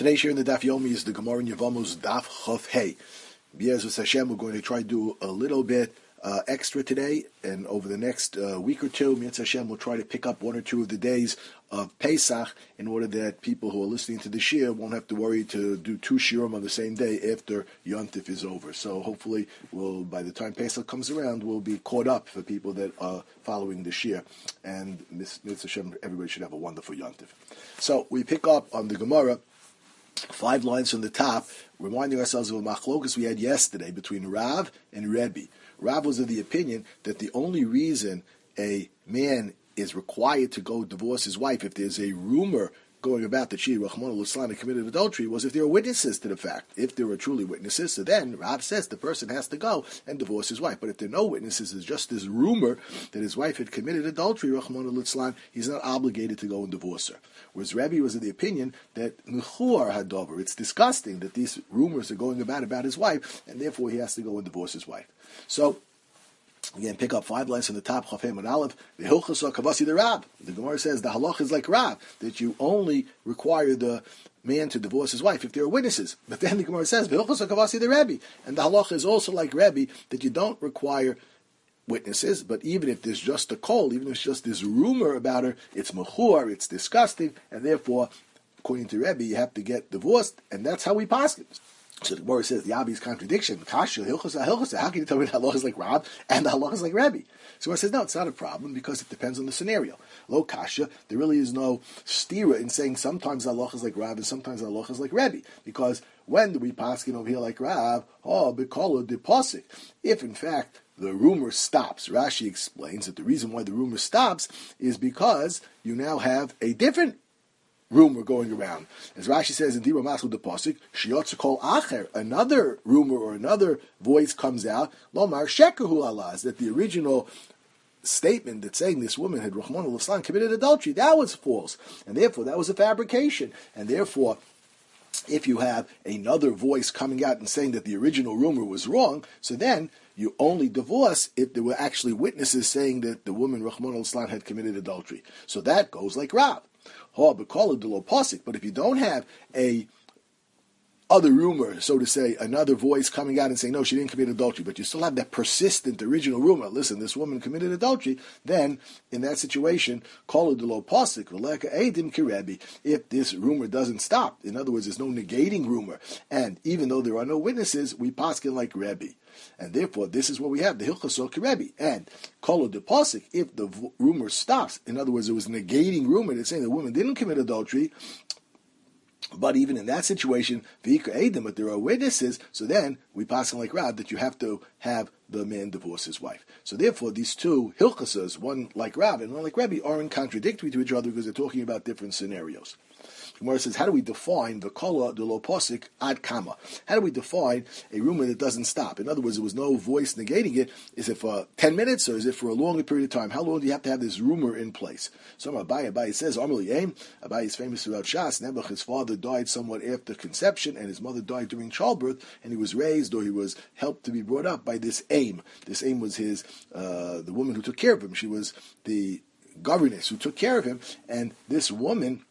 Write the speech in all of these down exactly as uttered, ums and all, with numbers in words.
Today, here in the Daf Yomi is the Gemara in Yevamos Daf Chof Hey. B'Yezras Hashem, we're going to try to do a little bit uh, extra today, and over the next uh, week or two, B'Yezras Hashem, we'll try to pick up one or two of the days of Pesach in order that people who are listening to the Shir won't have to worry to do two Shirim on the same day after Yontif is over. So hopefully, we'll, by the time Pesach comes around, we'll be caught up for people that are following the Shir. And B'Yezras Hashem, everybody should have a wonderful Yontif. So we pick up on the Gemara, five lines from the top, reminding ourselves of a machlokas we had yesterday between Rav and Rebbe. Rav was of the opinion that the only reason a man is required to go divorce his wife if there's a rumor going about that she, Rahman al-Islam, committed adultery was if there are witnesses to the fact. If there are truly witnesses, so then Rav says the person has to go and divorce his wife. But if there are no witnesses, it's just this rumor that his wife had committed adultery, Rahman al-Islam, he's not obligated to go and divorce her. Whereas Rebbe was of the opinion that Mechuar Hadover, it's disgusting that these rumors are going about about his wife, and therefore he has to go and divorce his wife. So, again, pick up five lines from the top, Chafim and Aleph, the Hilchas Kavasi the Rab. The Gemara says the halach is like Rab, that you only require the man to divorce his wife if there are witnesses. But then the Gemara says, the Hilchas Kavasi the Rebbe. And the halach is also like Rebbe, that you don't require witnesses, but even if there's just a call, even if it's just this rumor about her, it's mechur, it's disgusting, and therefore, according to Rebbe, you have to get divorced, and that's how we pass it. So the Gemara says the obvious contradiction. Kasha, hilchos, hilchos. How can you tell me the halach is like Rab and the halach is like Rebbe? So Gemara says no, it's not a problem because it depends on the scenario. Lo kasha, there really is no stira in saying sometimes the halach is like Rab and sometimes the halach is like Rebbe, because when do we pass it over here like Rab? Oh, b'kolo de posik. If in fact the rumor stops, Rashi explains that the reason why the rumor stops is because you now have a different rumor going around. As Rashi says in Dibra Maslu de Posik, Shiotza Kol Acher, another rumor or another voice comes out, Lomar Shekahu Allah, that the original statement that saying this woman had Rahman al-Islam committed adultery, that was false. And therefore that was a fabrication. And therefore, if you have another voice coming out and saying that the original rumor was wrong, so then you only divorce if there were actually witnesses saying that the woman Rahman al-Islam had committed adultery. So that goes like Rab. But if you don't have a other rumor, so to say, another voice coming out and saying, no, she didn't commit adultery, but you still have that persistent original rumor, listen, this woman committed adultery, then in that situation, if this rumor doesn't stop, in other words, there's no negating rumor, and even though there are no witnesses, we paskin like Rebbe. And therefore, this is what we have, the Hilchasok Rebbe. And Kolo de Posik, if the v- rumor stops, in other words, it was negating rumor that's saying the woman didn't commit adultery, but even in that situation, V'ika Eidim, but there are witnesses, so then we pass on like Rab that you have to have the man divorce his wife. So therefore, these two Hilchasas, one like Rab and one like Rebbe, aren't contradictory to each other because they're talking about different scenarios. Gemara says, how do we define the kola de lo posik ad kama? How do we define a rumor that doesn't stop? In other words, there was no voice negating it. Is it for ten minutes or is it for a longer period of time? How long do you have to have this rumor in place? So Abaye, Abaye says, Amrli Aim, Abaye is famous throughout Shas. Nebuch, his father died somewhat after conception and his mother died during childbirth, and he was raised or he was helped to be brought up by this Aim. This Aim was his, uh, the woman who took care of him. She was the governess who took care of him, and this woman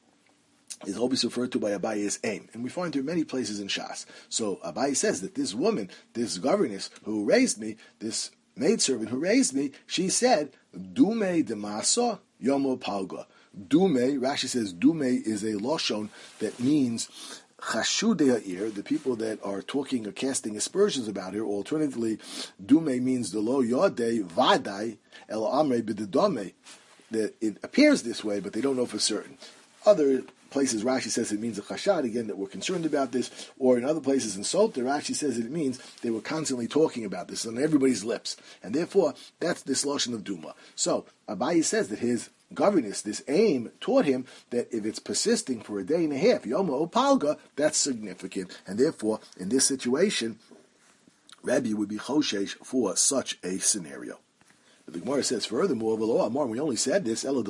is always referred to by Abaye as Aim. And we find her many places in Shas. So Abaye says that this woman, this governess who raised me, this maidservant who raised me, she said, Dume de Masa Yomo Palga. Dume, Rashi says, Dume is a loshon that means Chashudei Ha'ir, the people that are talking or casting aspersions about her. Alternatively, Dume means the lo yodei vadai el amre b'dedome, that it appears this way, but they don't know for certain. Other places Rashi says it means a chashad, again, that we're concerned about this, or in other places in Sota, Rashi says it means they were constantly talking about this on everybody's lips, and therefore that's this loshon of Duma. So Abaye says that his governess, this Aim, taught him that if it's persisting for a day and a half, Yoma Opalga, that's significant, and therefore in this situation, Rebbe would be choshesh for such a scenario. The Gemara says, furthermore, we only said this, if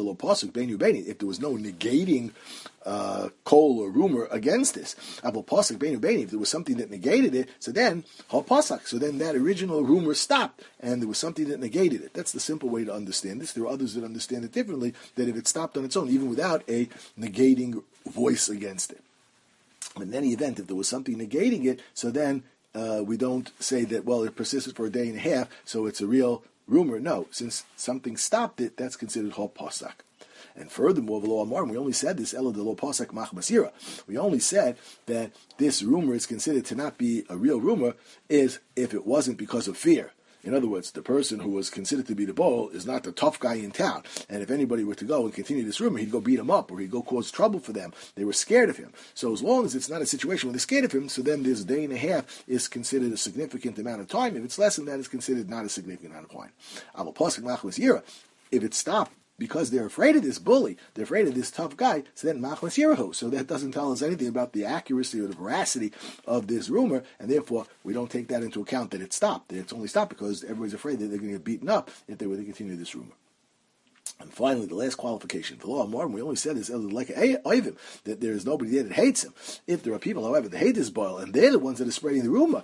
there was no negating uh, call or rumor against this. If there was something that negated it, so then, so then that original rumor stopped, and there was something that negated it. That's the simple way to understand this. There are others that understand it differently, that if it stopped on its own, even without a negating voice against it. But in any event, if there was something negating it, so then uh, we don't say that, well, it persisted for a day and a half, so it's a real rumor. No, since something stopped it, that's considered Hol Pasak. And furthermore, we only said this, Elo de lo Pasak Machmasira. We only said that this rumor is considered to not be a real rumor is if it wasn't because of fear. In other words, the person who was considered to be the bull is not the tough guy in town. And if anybody were to go and continue this rumor, he'd go beat him up or he'd go cause trouble for them. They were scared of him. So as long as it's not a situation where they're scared of him, so then this day and a half is considered a significant amount of time. If it's less than that, it's considered not a significant amount of time. If it stopped because they're afraid of this bully, they're afraid of this tough guy, so then machmas yirahu. So that doesn't tell us anything about the accuracy or the veracity of this rumor, and therefore we don't take that into account that it stopped. It's only stopped because everybody's afraid that they're going to get beaten up if they were to continue this rumor. And finally, the last qualification. For law more, we only said this like Oivim, that there is nobody there that hates him. If there are people, however, that hate this boil, and they're the ones that are spreading the rumor,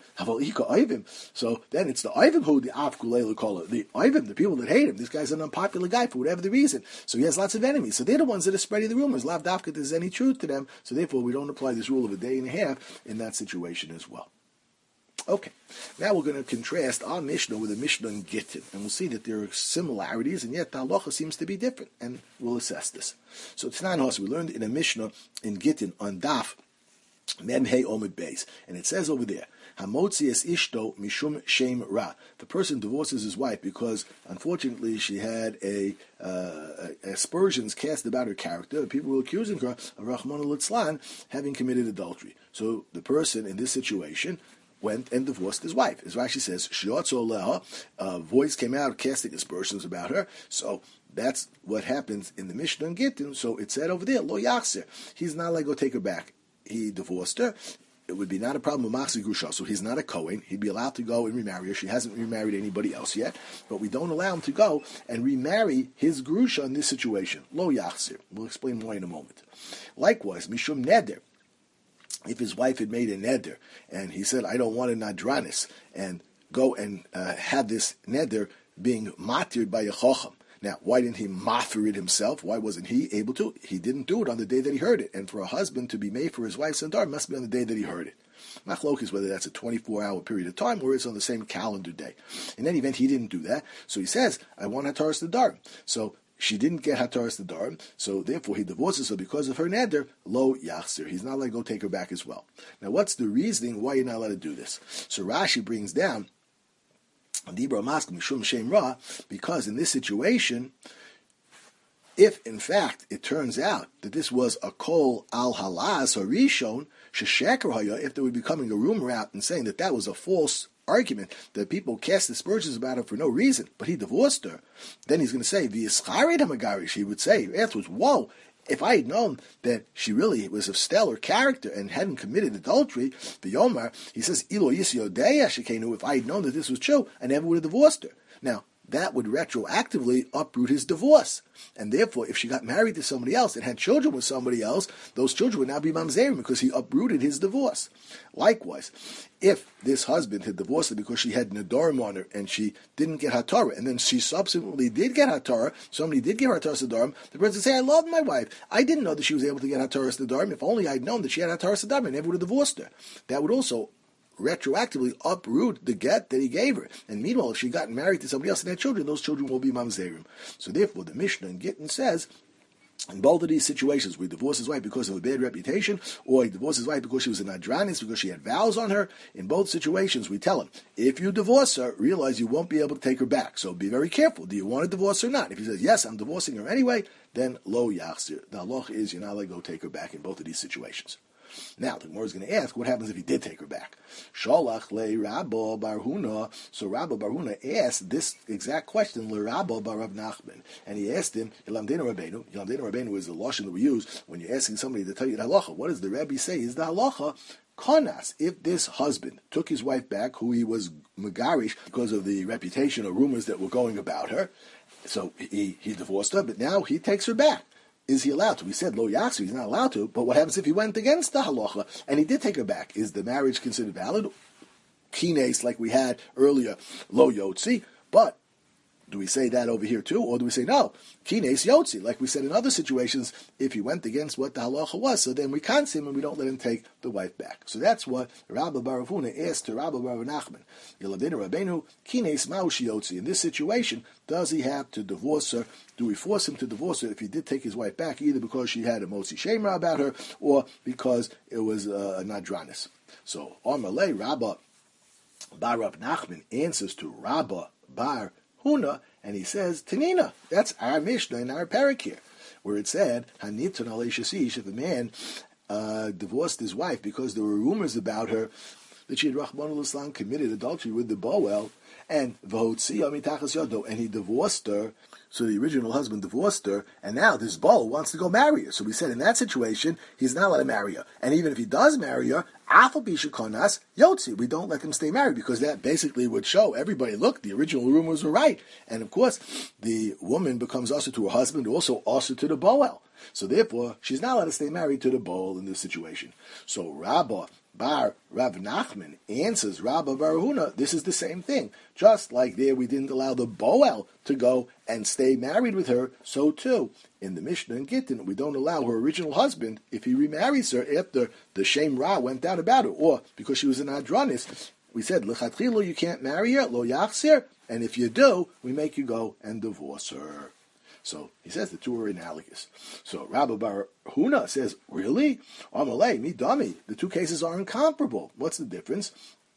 so then it's the Oivim who the Afkulelu call it. The Oivim, the people that hate him. This guy's an unpopular guy for whatever the reason. So he has lots of enemies. So they're the ones that are spreading the rumors. Lav Dafka, there's any truth to them. So therefore, we don't apply this rule of a day and a half in that situation as well. Okay, now we're going to contrast our Mishnah with the Mishnah in Gittin, and we'll see that there are similarities, and yet the halacha seems to be different, and we'll assess this. So Tanan Hos, we learned in a Mishnah in Gittin on Daf Mem Hey Omid Beis, and it says over there, Hamotzi es ishto mishum shem ra. The person divorces his wife because, unfortunately, she had a uh, aspersions cast about her character. People were accusing her of Rahman al-Litzlan having committed adultery. So the person in this situation went and divorced his wife. As Rashi says, Shiotzo leha, a voice came out casting aspersions about her. So that's what happens in the Mishnah and Gittin. So it said over there, Lo Yachzer. He's not allowed to go take her back. He divorced her. It would be not a problem with Machzi Grusha. So he's not a Kohen. He'd be allowed to go and remarry her. She hasn't remarried anybody else yet. But we don't allow him to go and remarry his Grusha in this situation. Lo Yachzer. We'll explain why in a moment. Likewise, Mishum Neder. If his wife had made a neder, and he said, I don't want an adranis, and go and uh, have this neder being matir by a chacham. Now, why didn't he matir it himself? Why wasn't he able to? He didn't do it on the day that he heard it. And for a husband to be made for his wife's sandar must be on the day that he heard it. Machlok is whether that's a twenty-four hour period of time or it's on the same calendar day. In any event, he didn't do that. So he says, I want hataras sandar. So she didn't get hataras sandar, so therefore he divorces her because of her neder, lo yachzir. He's not allowed to go take her back as well. Now, what's the reasoning why you're not allowed to do this? So Rashi brings down Dibra Mask Mishum Shem Ra, because in this situation, if in fact it turns out that this was a kol al halaz or rishon shesheker haya, if there would be coming a rumor out and saying that that was a false argument, that people cast aspersions about her for no reason, but he divorced her, then he's going to say, v'yischarid hamagarish, he would say afterwards, whoa, if I had known that she really was of stellar character and hadn't committed adultery, the Yomar, he says, ilo yisyodeya shekenu, if I had known that this was true, I never would have divorced her. Now, that would retroactively uproot his divorce. And therefore, if she got married to somebody else and had children with somebody else, those children would now be mamzerim because he uprooted his divorce. Likewise, if this husband had divorced her because she had nedarim on her and she didn't get hatara, and then she subsequently did get hatara, somebody did give her hataras nedarim, the person would say, I love my wife. I didn't know that she was able to get hataras nedarim. If only I'd known that she had hataras nedarim, I never would have divorced her. That would also retroactively uproot the get that he gave her. And meanwhile, if she got married to somebody else and had children, those children will be mamzerim. So therefore, the Mishnah in Gittin says, in both of these situations, we divorce his wife because of a bad reputation, or he divorced his wife because she was an adranis, because she had vows on her. In both situations, we tell him, if you divorce her, realize you won't be able to take her back. So be very careful. Do you want to divorce her or not? If he says, yes, I'm divorcing her anyway, then lo yachzir. The halach is you're not allowed to go take her back in both of these situations. Now, the Gemara is going to ask, what happens if he did take her back? Sholach le Rabba bar Huna. So Rabba bar Huna asked this exact question, le Rabba bar Rav Nachman. And he asked him, Yilamdenu Rabbeinu. Yilamdenu Rabbeinu is the lashon that we use when you're asking somebody to tell you the halacha. What does the Rebbe say is the halacha? Konas, if this husband took his wife back, who he was megarish because of the reputation or rumors that were going about her, so he, he divorced her, but now he takes her back. Is he allowed to? We said lo yachzu, he's not allowed to, but what happens if he went against the halacha and he did take her back? Is the marriage considered valid? Kines, like we had earlier, lo yotzi, but Do we say that over here too, or do we say no? Kines yotzi, like we said in other situations, if he went against what the halacha was, so then we can't see him and we don't let him take the wife back. So that's what Rabbi Bar Rav Huna asked to Rabbi Bar Nachman. Yeladinu Rabbeinu kines maushi yotzi. In this situation, does he have to divorce her? Do we force him to divorce her if he did take his wife back, either because she had a motzi shemra about her, or because it was uh, a nadranis? So Amalei Rabbi Bar Rav Nachman answers to Rabbi Bar Huna, and he says, Tanina, that's our Mishnah in our parak here, where it said, Haniton alei shasish, if a man uh, divorced his wife because there were rumors about her that she had Rachmana litzlan committed adultery with the Boel, and V'hotzia mitachas yodo, and he divorced her, so the original husband divorced her, and now this Boel wants to go marry her. So we said in that situation, he's not allowed to marry her. And even if he does marry her, Afal Bishakonas Yotzi, we don't let them stay married, because that basically would show everybody, look, the original rumors were right. And of course, the woman becomes also to her husband, also also to the Boel. So therefore, she's not allowed to stay married to the Boel in this situation. So Rabbah Bar Rav Nachman answers Rabbi Bar Huna, this is the same thing. Just like there we didn't allow the Boel to go and stay married with her, so too, in the Mishnah and Gittin, we don't allow her original husband, if he remarries her after the Shem Ra went out about her, or because she was an Adranis, we said, L'chatchilo, you can't marry her, Lo Yachsir, and if you do, we make you go and divorce her. So he says the two are analogous. So Rabbi Bar Huna says, really? Amalei, mi dami. The two cases are incomparable. What's the difference?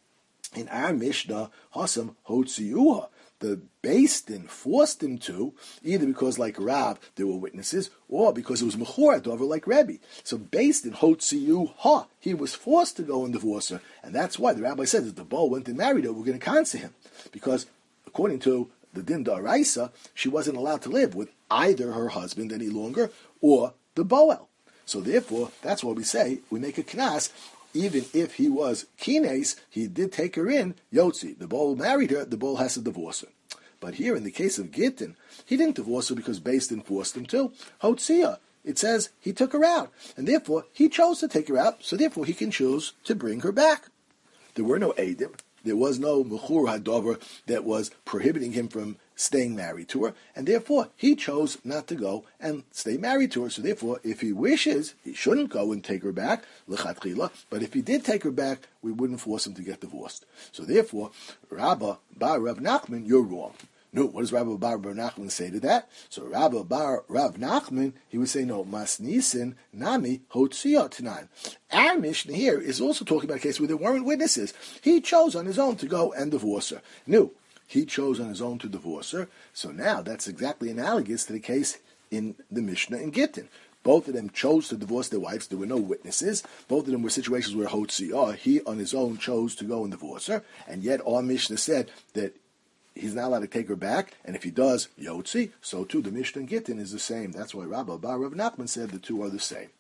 In our Mishnah, Hasam Hotziyuha, the Beis Din forced him to, either because like Rav, there were witnesses, or because it was Mechor Dover like Rebbe. So Beis Din Hotziyuha, he was forced to go and divorce her. And that's why the rabbi said that the Bo went and married her, we're going to cancel him. Because according to the Din Daraisa, she wasn't allowed to live with either her husband any longer or the Boel. So therefore, that's why we say we make a knas, even if he was kines, he did take her in, Yotzi. The Boel married her, the Boel has to divorce her. But here in the case of Gittin, he didn't divorce her because Beis Din forced him to. Hotzia, it says he took her out. And therefore, he chose to take her out, so therefore he can choose to bring her back. There were no Eidim. There was no Mechur Hadover that was prohibiting him from staying married to her, and therefore he chose not to go and stay married to her. So therefore, if he wishes, he shouldn't go and take her back, l'chatchila, but if he did take her back, we wouldn't force him to get divorced. So therefore, Rabbi Bar Rav Nachman, you're wrong. No, what does Rabbi Bar Rav Nachman say to that? So Rabbi Bar Rav Nachman, he would say, no, Mas Nisin Nami Hotziyah Tanan. Our Mishnah here is also talking about a case where there weren't witnesses. He chose on his own to go and divorce her. No, he chose on his own to divorce her. So now that's exactly analogous to the case in the Mishnah in Gittin. Both of them chose to divorce their wives. There were no witnesses. Both of them were situations where Hotziyah, he on his own chose to go and divorce her. And yet our Mishnah said that he's not allowed to take her back, and if he does, Yotzi, so too the Mishnah and Gittin is the same. That's why Rabbi Bar Rav Nachman said the two are the same.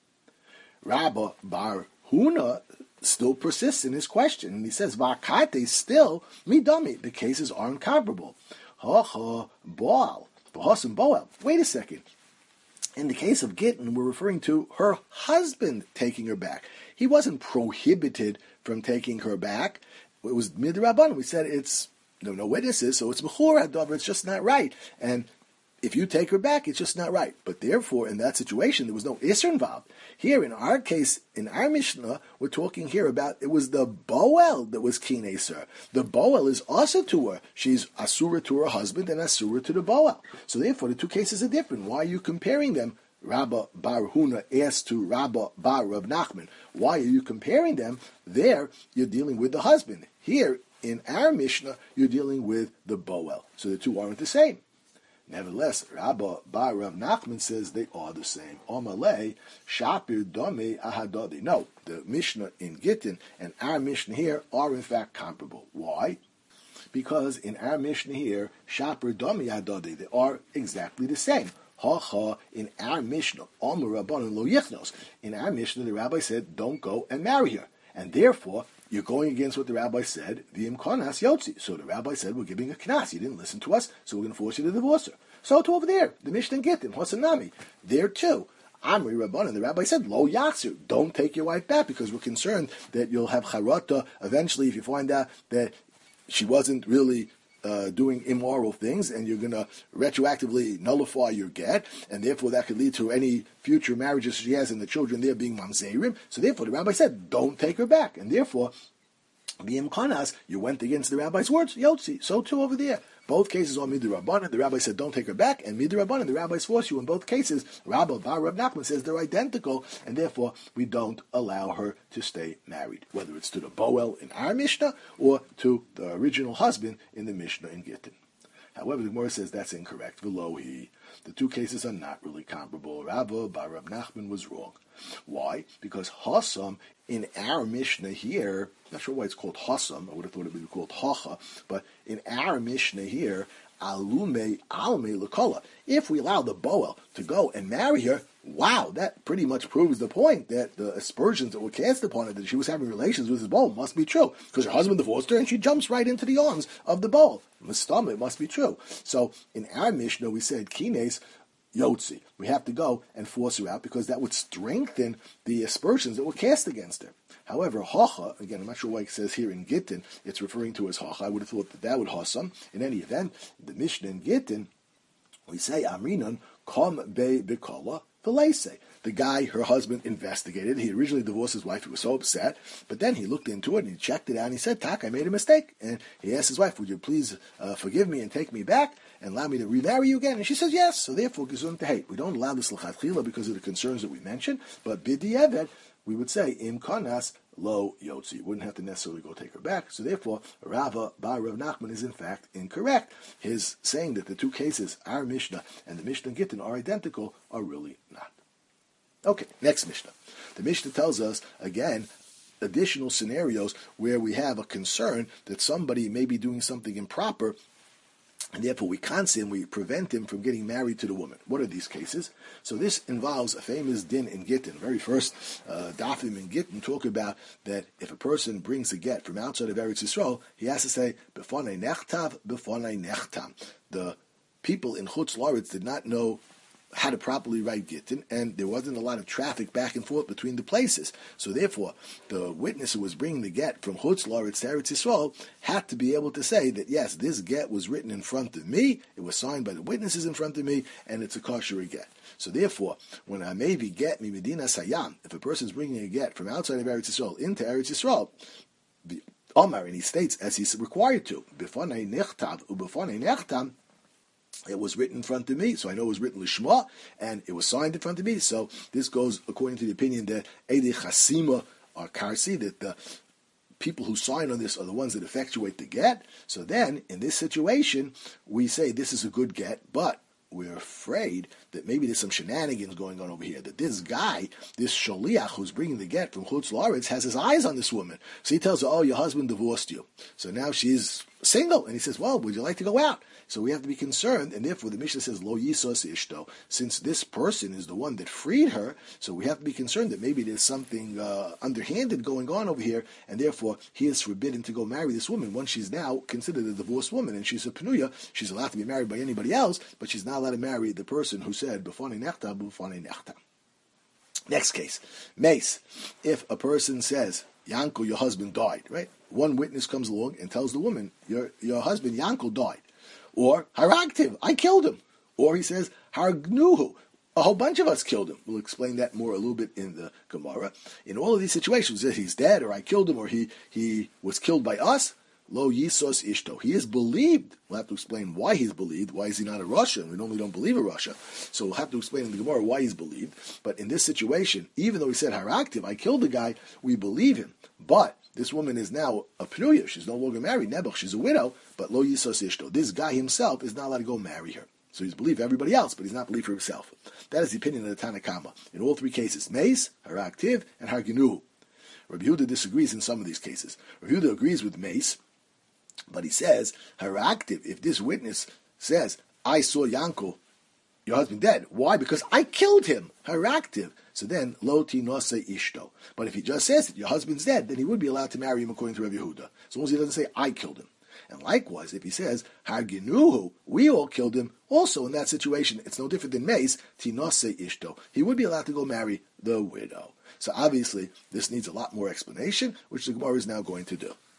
Rabbi Bar Huna still persists in his question, and he says, Vakate still, midami, the cases are incomparable. Ha ha, Boal, Bahasam Boal. Wait a second. In the case of Gittin, we're referring to her husband taking her back. He wasn't prohibited from taking her back. It was midrabanan. We said it's no no witnesses, so it's mechor hadover. It's just not right. And if you take her back, it's just not right. But therefore, in that situation, there was no isser involved. Here, in our case, in our Mishnah, we're talking here about it was the Boel that was kin eser. The Boel is also to her. She's asura to her husband and asura to the Boel. So therefore, the two cases are different. Why are you comparing them? Rabbi Bar Huna asked to Rabbi Bar Rav Nachman, why are you comparing them? There, you're dealing with the husband. Here, in our Mishnah, you're dealing with the Boel. So the two aren't the same. Nevertheless, Rabbi Bar Rav Nachman says they are the same. Omalei, Shapir Dome Ahadodi. No, the Mishnah in Gittin and our Mishnah here are in fact comparable. Why? Because in our Mishnah here, Shapir Dome Ahadodi, they are exactly the same. Ha ha, in our Mishnah, Omer Rabbanon Lo Yichnos. In our Mishnah, the rabbi said, don't go and marry her. And therefore, you're going against what the rabbi said, the imkonas yotzi. So the rabbi said, we're giving a knas. You didn't listen to us, so we're going to force you to divorce her. So to over there, the Mishnah Gittin, Hosanami, there too. Amri Rabbanan, the rabbi said, lo yachzir, don't take your wife back, because we're concerned that you'll have charata eventually if you find out that she wasn't really uh, doing immoral things, and you're going to retroactively nullify your get, and therefore that could lead to any future marriages she has and the children there being mamzerim. So therefore the rabbi said, don't take her back, and therefore, B'im Kanas, you went against the rabbi's words, Yotzi. So too over there. Both cases are Midrabanan. The rabbi said, don't take her back. And Midrabanan, the rabbis force you in both cases. Rabbi Bar Rab Nachman says they're identical, and therefore we don't allow her to stay married, whether it's to the Boel in our Mishnah or to the original husband in the Mishnah in Gittin. However, the Gemara says that's incorrect. Velohi. The two cases are not really comparable. Rabbi Bar Rab Nachman was wrong. Why? Because Hassam in our Mishnah here, not sure why it's called Hassam, I would have thought it would be called Hacha, but in our Mishnah here, Alume Alme Lakola. If we allow the Boel to go and marry her, wow, that pretty much proves the point that the aspersions that were cast upon her, that she was having relations with his Boel, must be true. Because her husband divorced her and she jumps right into the arms of the Boel. Mustama, it must be true. So in our Mishnah, we said, Kines, Yotzi. We have to go and force her out because that would strengthen the aspersions that were cast against her. However, Hacha, again, I'm not sure why it says here in Gittin, it's referring to as Hacha. I would have thought that that would Hassam. In any event, the Mishnah in Gittin, we say, Amrinon, Kom Be Bikola, Velese. The guy, her husband, investigated. He originally divorced his wife. He was so upset. But then he looked into it and he checked it out and he said, Tak, I made a mistake. And he asked his wife, would you please uh, forgive me and take me back and allow me to remarry you again? And she says, yes. So therefore, Gesund Hate. We don't allow this L'chatchila because of the concerns that we mentioned. But Bidi Evet, we would say, Im Kanas Lo Yotzi. You wouldn't have to necessarily go take her back. So therefore, Rava Bar Rav Nachman is in fact incorrect. His saying that the two cases, our Mishnah and the Mishnah Gittin, are identical, are really not. Okay, next Mishnah. The Mishnah tells us, again, additional scenarios where we have a concern that somebody may be doing something improper, and therefore we cancel him, we prevent him from getting married to the woman. What are these cases? So this involves a famous din in Gittin. Very first uh, dafim in Gittin talk about that if a person brings a get from outside of Eretz Yisrael, he has to say, B'fonei nechtav, b'fonei nechtam. The people in Chutz La'aretz did not know how to properly write Gittin, and there wasn't a lot of traffic back and forth between the places. So therefore, the witness who was bringing the get from Chutz La'aretz to Eretz Yisrael had to be able to say that, yes, this get was written in front of me, it was signed by the witnesses in front of me, and it's a kosher get. So therefore, when I maybe get mi Medina Sayam, if a person is bringing a get from outside of Eretz Yisrael into Eretz Yisrael, the Omar, and he states as he's required to, B'fonei nechtav u'b'fonei nechtam, it was written in front of me, so I know it was written Lishma, and it was signed in front of me. So this goes according to the opinion that Eidei Chasima are Karsi, that the people who sign on this are the ones that effectuate the get. So then, in this situation, we say this is a good get, but we're afraid that maybe there's some shenanigans going on over here, that this guy, this shaliach who's bringing the get from Chutz La'aretz, has his eyes on this woman. So he tells her, oh, your husband divorced you. So now she's single. And he says, well, would you like to go out? So we have to be concerned, and therefore the Mishnah says, Lo Yisos Ishto, since this person is the one that freed her, so we have to be concerned that maybe there's something uh, underhanded going on over here, and therefore he is forbidden to go marry this woman once she's now considered a divorced woman, and she's a penuya. She's allowed to be married by anybody else, but she's not allowed to marry the person who said, B'fonei nechta, b'fonei nechta. Next case, mace. If a person says, Yankel, your husband died, right? One witness comes along and tells the woman, your, your husband, Yankel, died. Or, Haragtiv, I killed him. Or he says, Hargnuhu, a whole bunch of us killed him. We'll explain that more a little bit in the Gemara. In all of these situations, that he's dead, or I killed him, or he, he was killed by us, Lo Yisos Ishto. He is believed. We'll have to explain why he's believed. Why is he not a Russian? We normally don't believe a Russia. So we'll have to explain in the Gemara why he's believed. But in this situation, even though he said Haragtiv, I killed the guy, we believe him. But this woman is now a Pnuya. She's no longer married. Nebuch, she's a widow. But Lo Yisos Ishto. This guy himself is not allowed to go marry her. So he's believed for everybody else, but he's not believed for himself. That is the opinion of the Tanakama. In all three cases, Meis, Haragtiv, and Harginuhu. Rabbi Yehuda disagrees in some of these cases. Rabbi Yehuda agrees with Meis, but he says, Haragtiv, if this witness says, I saw Yankel, your husband, dead. Why? Because I killed him. Haragtiv. So then, Lo Tinose Ishto. But if he just says that your husband's dead, then he would be allowed to marry him according to Rabbi Yehuda. As long as he doesn't say, I killed him. And likewise, if he says, Harginuhu, we all killed him, also in that situation, it's no different than Meis, Tinose Ishto. He would be allowed to go marry the widow. So obviously, this needs a lot more explanation, which the Gemara is now going to do.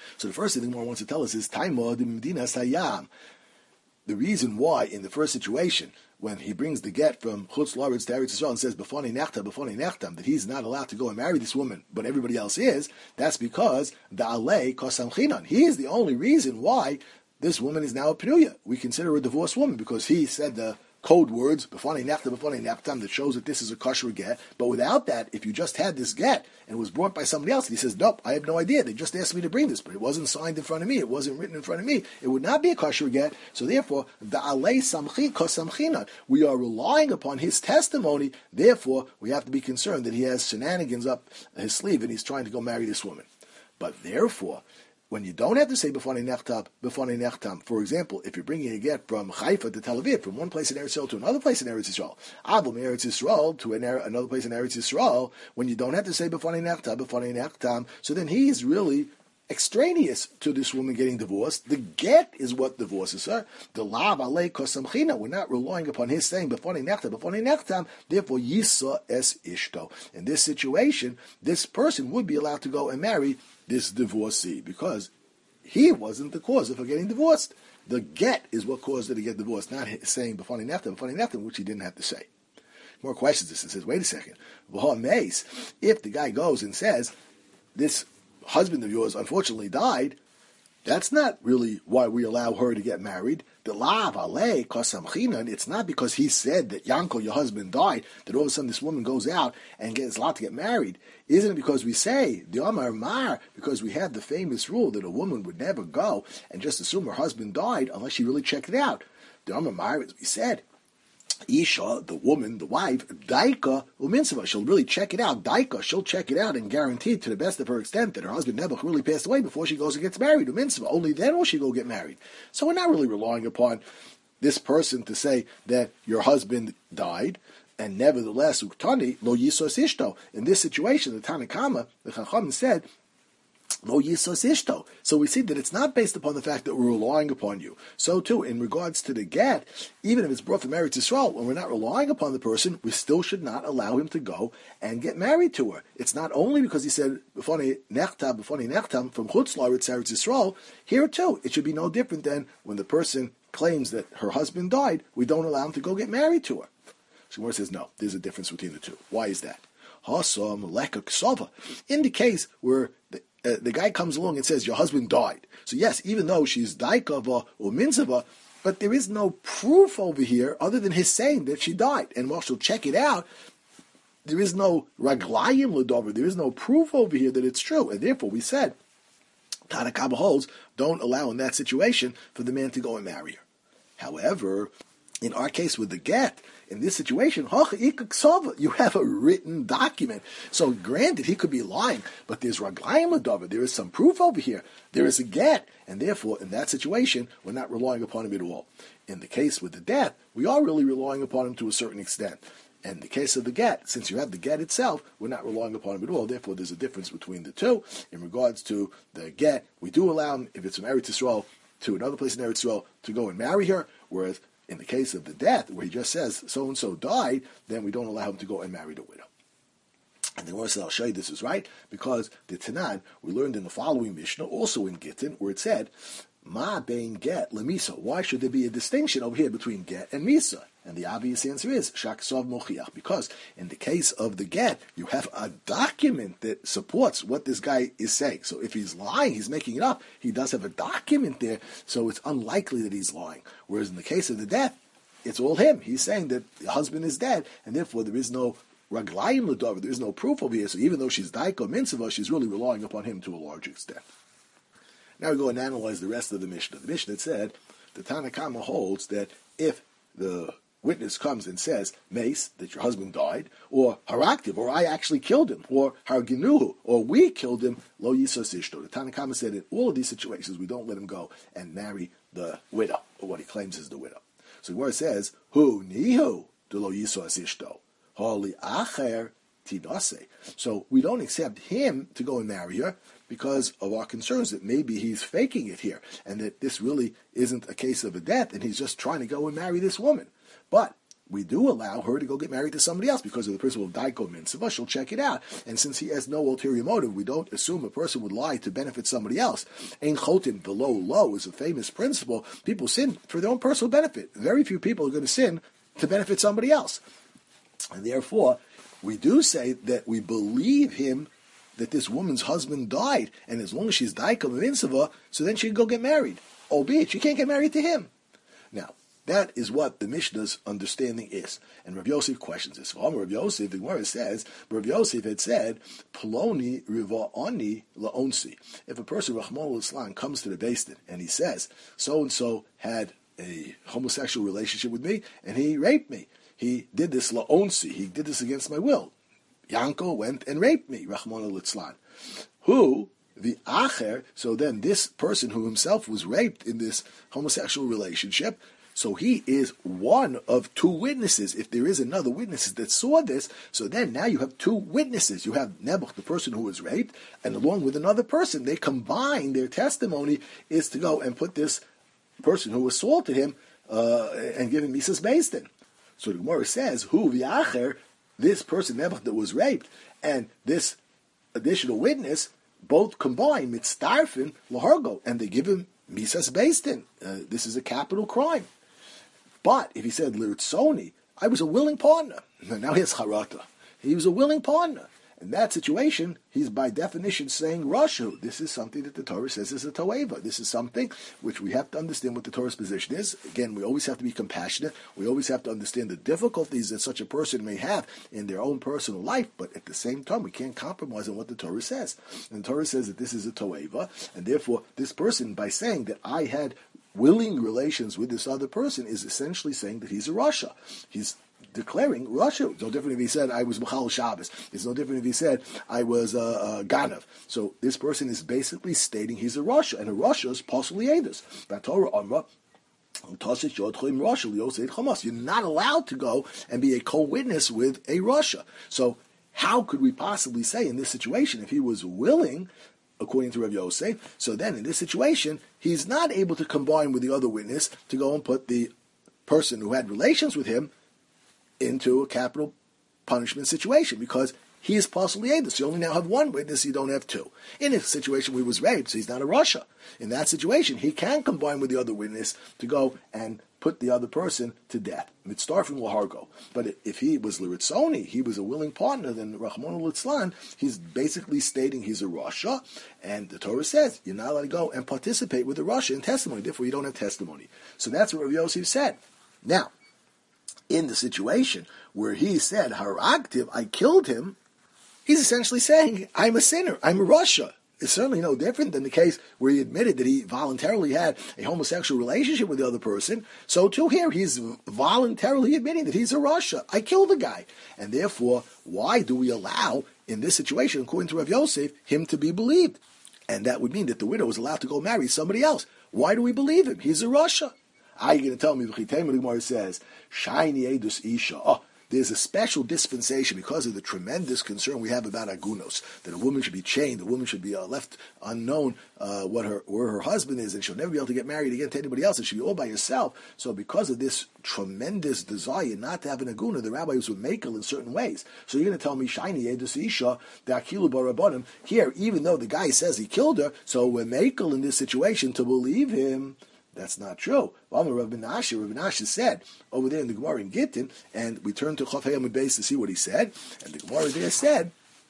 So the first thing the Gemara wants to tell us is Taima de Medina Sayam. The reason why in the first situation, when he brings the get from Chutz La'aretz to Eretz Yisrael and says B'fonei Nechtam, B'fonei Nechtam, that he's not allowed to go and marry this woman, but everybody else is, that's because the Alei Kosam Chinan. He is the only reason why this woman is now a Penuya. We consider her a divorced woman because he said the code words, B'fonei Nechtam, B'fonei Nechtam, that shows that this is a kosher get. But without that, if you just had this get and it was brought by somebody else, and he says, nope, I have no idea. They just asked me to bring this, but it wasn't signed in front of me. It wasn't written in front of me. It would not be a kosher get. So therefore, the alei samchi kosamchina, we are relying upon his testimony. Therefore, we have to be concerned that he has shenanigans up his sleeve and he's trying to go marry this woman. But therefore, when you don't have to say B'fonei Nechtam, B'fonei Nechtam, for example, if you're bringing a get from Haifa to Tel Aviv, from one place in Eretz Yisrael to another place in Eretz Yisrael, Avum Eretz Yisrael to an, another place in Eretz Yisrael, when you don't have to say B'fonei Nechtam, B'fonei Nechtam, so then he is really extraneous to this woman getting divorced. The get is what divorces her. The lav alei kosamchina. We're not relying upon his saying B'fonei Nechtam, B'fonei Nechtam. Therefore, yisa es ishto. In this situation, this person would be allowed to go and marry this divorcee because he wasn't the cause of her getting divorced. The get is what caused her to get divorced, not saying B'fonei Nechtam, B'fonei Nechtam, which he didn't have to say. More questions. This and says, wait a second. If the guy goes and says, this husband of yours unfortunately died, that's not really why we allow her to get married. The lav alei kosamchinan, it's not because he said that Yanko, your husband, died, that all of a sudden this woman goes out and gets allowed to get married. Isn't it because we say, the Amar Mar, because we have the famous rule that a woman would never go and just assume her husband died unless she really checked it out. The Amar Mar, as we said, Isha, the woman, the wife, Daika uminsava, she'll really check it out. Daika, she'll check it out and guarantee to the best of her extent that her husband never really passed away before she goes and gets married. Uminsava, only then will she go get married. So we're not really relying upon this person to say that your husband died, and nevertheless, uktani lo yisos ishto. In this situation, the Tanakama, the Chacham said, Lo yisos ishto. So we see that it's not based upon the fact that we're relying upon you. So too, in regards to the get, even if it's brought from Eretz Yisrael, when we're not relying upon the person, we still should not allow him to go and get married to her. It's not only because he said B'fonei Nechtam, B'fonei Nechtam from Chutz La'aretz Eretz Yisrael. Here too, it should be no different than when the person claims that her husband died. We don't allow him to go get married to her. Shemor says no. There's a difference between the two. Why is that? In the case where the Uh, the guy comes along and says, your husband died. So yes, even though she's daikava or minzava, but there is no proof over here other than his saying that she died. And while she'll check it out, there is no raglayim l'dover, there is no proof over here that it's true. And therefore we said, Tanakama holds, don't allow in that situation for the man to go and marry her. However, in our case with the get, in this situation, you have a written document. So granted, he could be lying, but there's raglayim l'dover. There is some proof over here. There is a get. And therefore, in that situation, we're not relying upon him at all. In the case with the death, we are really relying upon him to a certain extent. And in the case of the get, since you have the get itself, we're not relying upon him at all. Therefore, there's a difference between the two. In regards to the get, we do allow him, if it's from Eretz Yisrael to another place in Eretz Yisrael, to go and marry her, whereas in the case of the death, where he just says so-and-so died, then we don't allow him to go and marry the widow. And the Gemara said, I'll show you this is right, because the Tanan, we learned in the following Mishnah, also in Gittin, where it said, Ma bein get lemisa. Why should there be a distinction over here between get and misa? And the obvious answer is shaksav mochiach, because in the case of the get, you have a document that supports what this guy is saying. So if he's lying, he's making it up, he does have a document there, so it's unlikely that he's lying. Whereas in the case of the death, it's all him. He's saying that the husband is dead, and therefore there is no raglayim l'dover, there is no proof over here. So even though she's daiko mitzvah, she's really relying upon him to a large extent. Now we go and analyze the rest of the Mishnah. The Mishnah said, the Tanakama holds that if the witness comes and says, Mace, that your husband died, or Haraktiv, or I actually killed him, or Harginuhu, or we killed him, Lo Yisos Ishto. The Tanakama said in all of these situations, we don't let him go and marry the widow, or what he claims is the widow. So where it says, Hu Nihu, de Lo Yisos Ishto, Holi Acher Tinase. So we don't accept him to go and marry her, because of our concerns that maybe he's faking it here, and that this really isn't a case of a death, and he's just trying to go and marry this woman. But we do allow her to go get married to somebody else because of the principle of daiko mitzvah. She'll check it out. And since he has no ulterior motive, we don't assume a person would lie to benefit somebody else. Ein chotin below low is a famous principle. People sin for their own personal benefit. Very few people are going to sin to benefit somebody else. And therefore, we do say that we believe him that this woman's husband died, and as long as she's daiko mitzvah, so then she can go get married. Albeit, she can't get married to him. Now, that is what the Mishnah's understanding is. And Rav Yosef questions this. Rav Yosef, the Gemara says, Rav Yosef had said, Ploni riva'ani la'onsi. If a person, Rahman al-Islam, comes to the Beis Din and he says, so-and-so had a homosexual relationship with me, and he raped me. He did this la'onsi. He did this against my will. Yanko went and raped me, Rahman al-Islam. Who... The acher, so then this person who himself was raped in this homosexual relationship, so he is one of two witnesses. If there is another witness that saw this, so then now you have two witnesses. You have Nebuch, the person who was raped, and along with another person, they combine their testimony is to go and put this person who assaulted him uh, and give him Misas Beis Din. So the Gemara says, who the acher, this person Nebuch that was raped, and this additional witness, both combine mitzdarfin lahargo, and they give him misas beis din. Uh, this is a capital crime. But if he said lirtzoni, I was a willing partner. Now he has charata. He was a willing partner. In that situation, he's by definition saying rashu. This is something that the Torah says is a toeva. This is something which we have to understand what the Torah's position is. Again, we always have to be compassionate. We always have to understand the difficulties that such a person may have in their own personal life. But at the same time, we can't compromise on what the Torah says. And the Torah says that this is a toeva, and therefore this person, by saying that I had willing relations with this other person, is essentially saying that he's a rasha. He's declaring Rasha. It's no different if he said I was Mechal Shabbos. It's no different if he said I was a uh, uh, Ganav. So this person is basically stating he's a Rasha, and a Rasha is possibly Edus. You're not allowed to go and be a co-witness with a Rasha. So how could we possibly say in this situation, if he was willing, according to Rav Yosef, so then in this situation, he's not able to combine with the other witness to go and put the person who had relations with him into a capital punishment situation, because he is possibly Edus. You only now have one witness, you don't have two. In a situation where he was raped, so he's not a Rasha. In that situation, he can combine with the other witness to go and put the other person to death. Mitzdarfin lahargo. But if he was Liritzoni, he was a willing partner, then Rahman al-Islan, he's basically stating he's a Rasha, and the Torah says you're not allowed to go and participate with the Rasha in testimony, therefore you don't have testimony. So that's what Rav Yosef said. Now, in the situation where he said, Haragtiv, I killed him, he's essentially saying, I'm a sinner, I'm a Rasha. It's certainly no different than the case where he admitted that he voluntarily had a homosexual relationship with the other person. So too here, he's voluntarily admitting that he's a Rasha. I killed the guy. And therefore, why do we allow, in this situation, according to Rav Yosef, him to be believed? And that would mean that the widow was allowed to go marry somebody else. Why do we believe him? He's a Rasha. Are you going to tell me, the Gemara says, Shiny Edus Isha. Oh, there's a special dispensation because of the tremendous concern we have about agunos, that a woman should be chained, a woman should be uh, left unknown uh, what her where her husband is, and she'll never be able to get married again to anybody else, and she'll be all by herself. So because of this tremendous desire not to have an aguna, the rabbis would make in certain ways. So you're going to tell me, Shiny Edus Isha, the Akilu Barabonim, here, even though the guy says he killed her, so we're makel in this situation to believe him. That's not true. Rav Menashe, Rav Menashe said over there in the Gemara in Gittin, and we turn to Chaf Hayam Beis to see what he said, and the Gemara there said,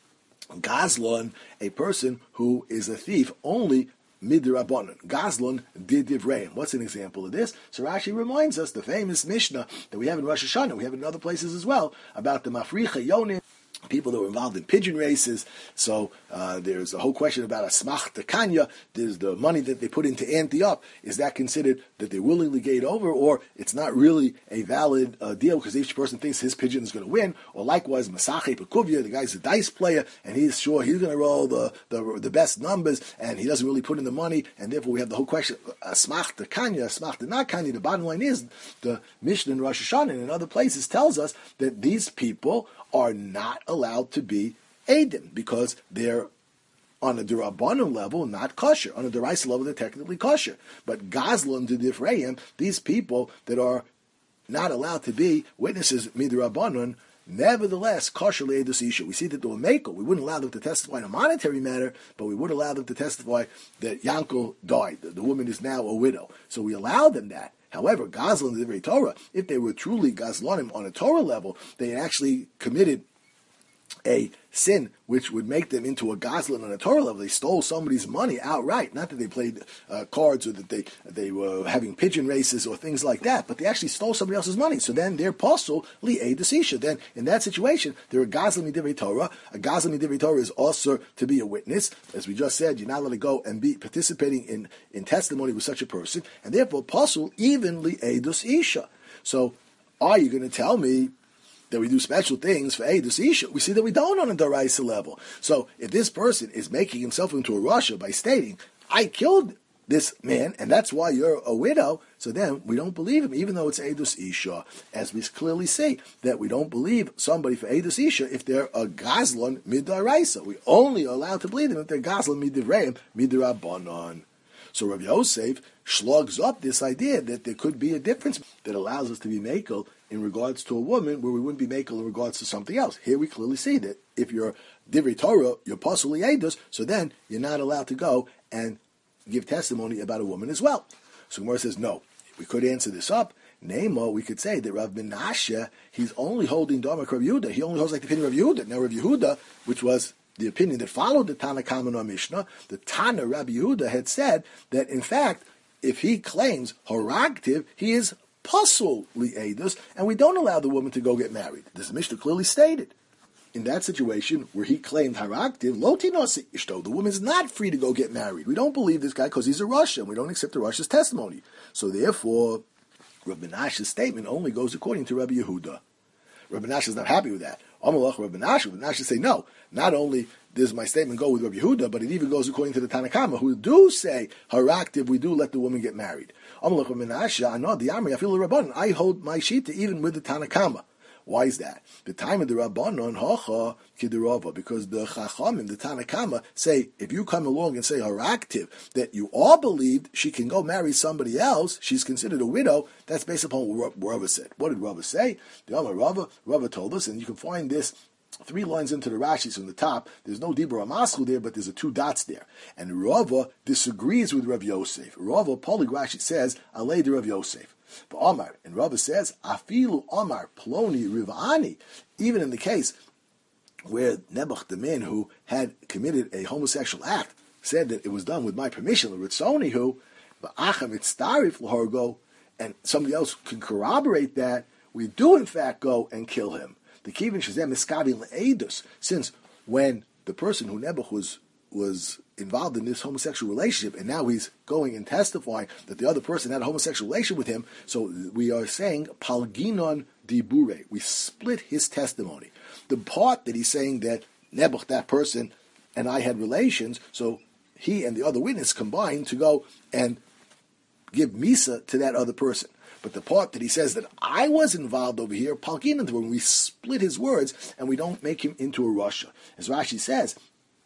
Gazlon, a person who is a thief, only midrabanan. Gazlon did divreim. What's an example of this? So Rashi reminds us the famous Mishnah that we have in Rosh Hashanah, we have in other places as well, about the Mafricha Yonim, people that were involved in pigeon races. So uh, there's a whole question about a smach tekanya. There's the money that they put into ante up. Is that considered that they willingly gave over, or it's not really a valid uh, deal because each person thinks his pigeon is going to win? Or likewise, Masache Pekuvia, the guy's a dice player, and he's sure he's going to roll the, the the best numbers, and he doesn't really put in the money, and therefore we have the whole question, a smach tekanya, a smach tekanya. The bottom line is, the Mishnah in Rosh Hashanah and in other places tells us that these people are not allowed to be Eidim because they're on a Durabanim level not kosher. On a Deraisa level, they're technically kosher. But Gazlan to Difreim, these people that are not allowed to be witnesses midrabanan. Nevertheless, kosher le'edus isha. We see that they were makel. We wouldn't allow them to testify in a monetary matter, but we would allow them to testify that Yankel died. The, the woman is now a widow. So we allow them that. However, Gazlan the Divrei Torah, if they were truly Gazlanim on a Torah level, they actually committed a sin which would make them into a Gazlan on a Torah level. They stole somebody's money outright. Not that they played uh, cards or that they they were having pigeon races or things like that, but they actually stole somebody else's money. So then they're posel li'ed desisha. Then in that situation, they're a Gazlan midivrei Torah. A Gazlan midivrei Torah is also to be a witness. As we just said, you're not allowed to go and be participating in, in testimony with such a person, and therefore posel even li'ed desisha. So are you going to tell me that we do special things for Eidus Isha? We see that we don't on a Daraisa level. So if this person is making himself into a Rasha by stating, I killed this man, and that's why you're a widow, so then we don't believe him, even though it's Eidus Isha, as we clearly say that we don't believe somebody for Eidus Isha if they're a Gazlan Midaraisa. We only are allowed to believe them if they're Gazlan Midivreim Midirabanan. So Rav Yosef slugs up this idea that there could be a difference that allows us to be makel in regards to a woman where we wouldn't be makel in regards to something else. Here we clearly see that if you're Divrei Torah, you're Pasul Yedus, so then you're not allowed to go and give testimony about a woman as well. So Gemara says, no. We could answer this up. Nemo, we could say that Rav Menashe, he's only holding Dharma Rav Yehuda. He only holds like the opinion of Yehuda. Now Rav Yehuda, which was the opinion that followed the Tana Kama Mishnah, the Tana Rabbi Yehuda had said that in fact, if he claims haragtiv, he is pasul li'edus, and we don't allow the woman to go get married. This Mishnah clearly stated. In that situation where he claimed haragtiv, lo tinasi ishto, the woman's not free to go get married. We don't believe this guy because he's a Russian. We don't accept the Russia's testimony. So therefore, Rabbi Menashe's statement only goes according to Rabbi Yehuda. Rabbi Menashe is not happy with that. Amalach Rabbi Menashe, Rabbi Menashe say no. Not only does my statement go with Rabbi Yehuda, but it even goes according to the Tanna Kama, who do say haraktiv, we do let the woman get married. Amalach Rabbi Menashe, I know the Amri, I feel the Rabbanon. I hold my shita even with the Tanna Kama. Why is that? The time of the Rabbanon, hacha kidirava, because the Chachamim, the Tanna Kama, say if you come along and say haraktiv, that you all believed she can go marry somebody else, she's considered a widow. That's based upon what Rava said. What did Rava say? The Amar Rava, Rava told us, and you can find this three lines into the Rashis from the top. There's no Dibur Amaschu there, but there's a two dots there. And Rava disagrees with Rav Yosef. Rava, Polig Rashi says, Alei de Rav Yosef. But Omar, and Rava says, Afilu Omar Ploni Rivani, even in the case where Nebuch, the man who had committed a homosexual act, said that it was done with my permission, Ritzoni who, Acham Itztarif L'Horgo, and somebody else can corroborate that, we do in fact go and kill him. The Kivin Shazem Miskavi Le'edus, since when the person who Nebuch was was involved in this homosexual relationship, and now he's going and testifying that the other person had a homosexual relationship with him, so we are saying Palginon Dibure. We split his testimony. The part that he's saying that Nebuch, that person, and I had relations, so he and the other witness combined to go and give Misa to that other person. But the part that he says that I was involved over here, Palginon, when we split his words and we don't make him into a Russia. As Rashi says,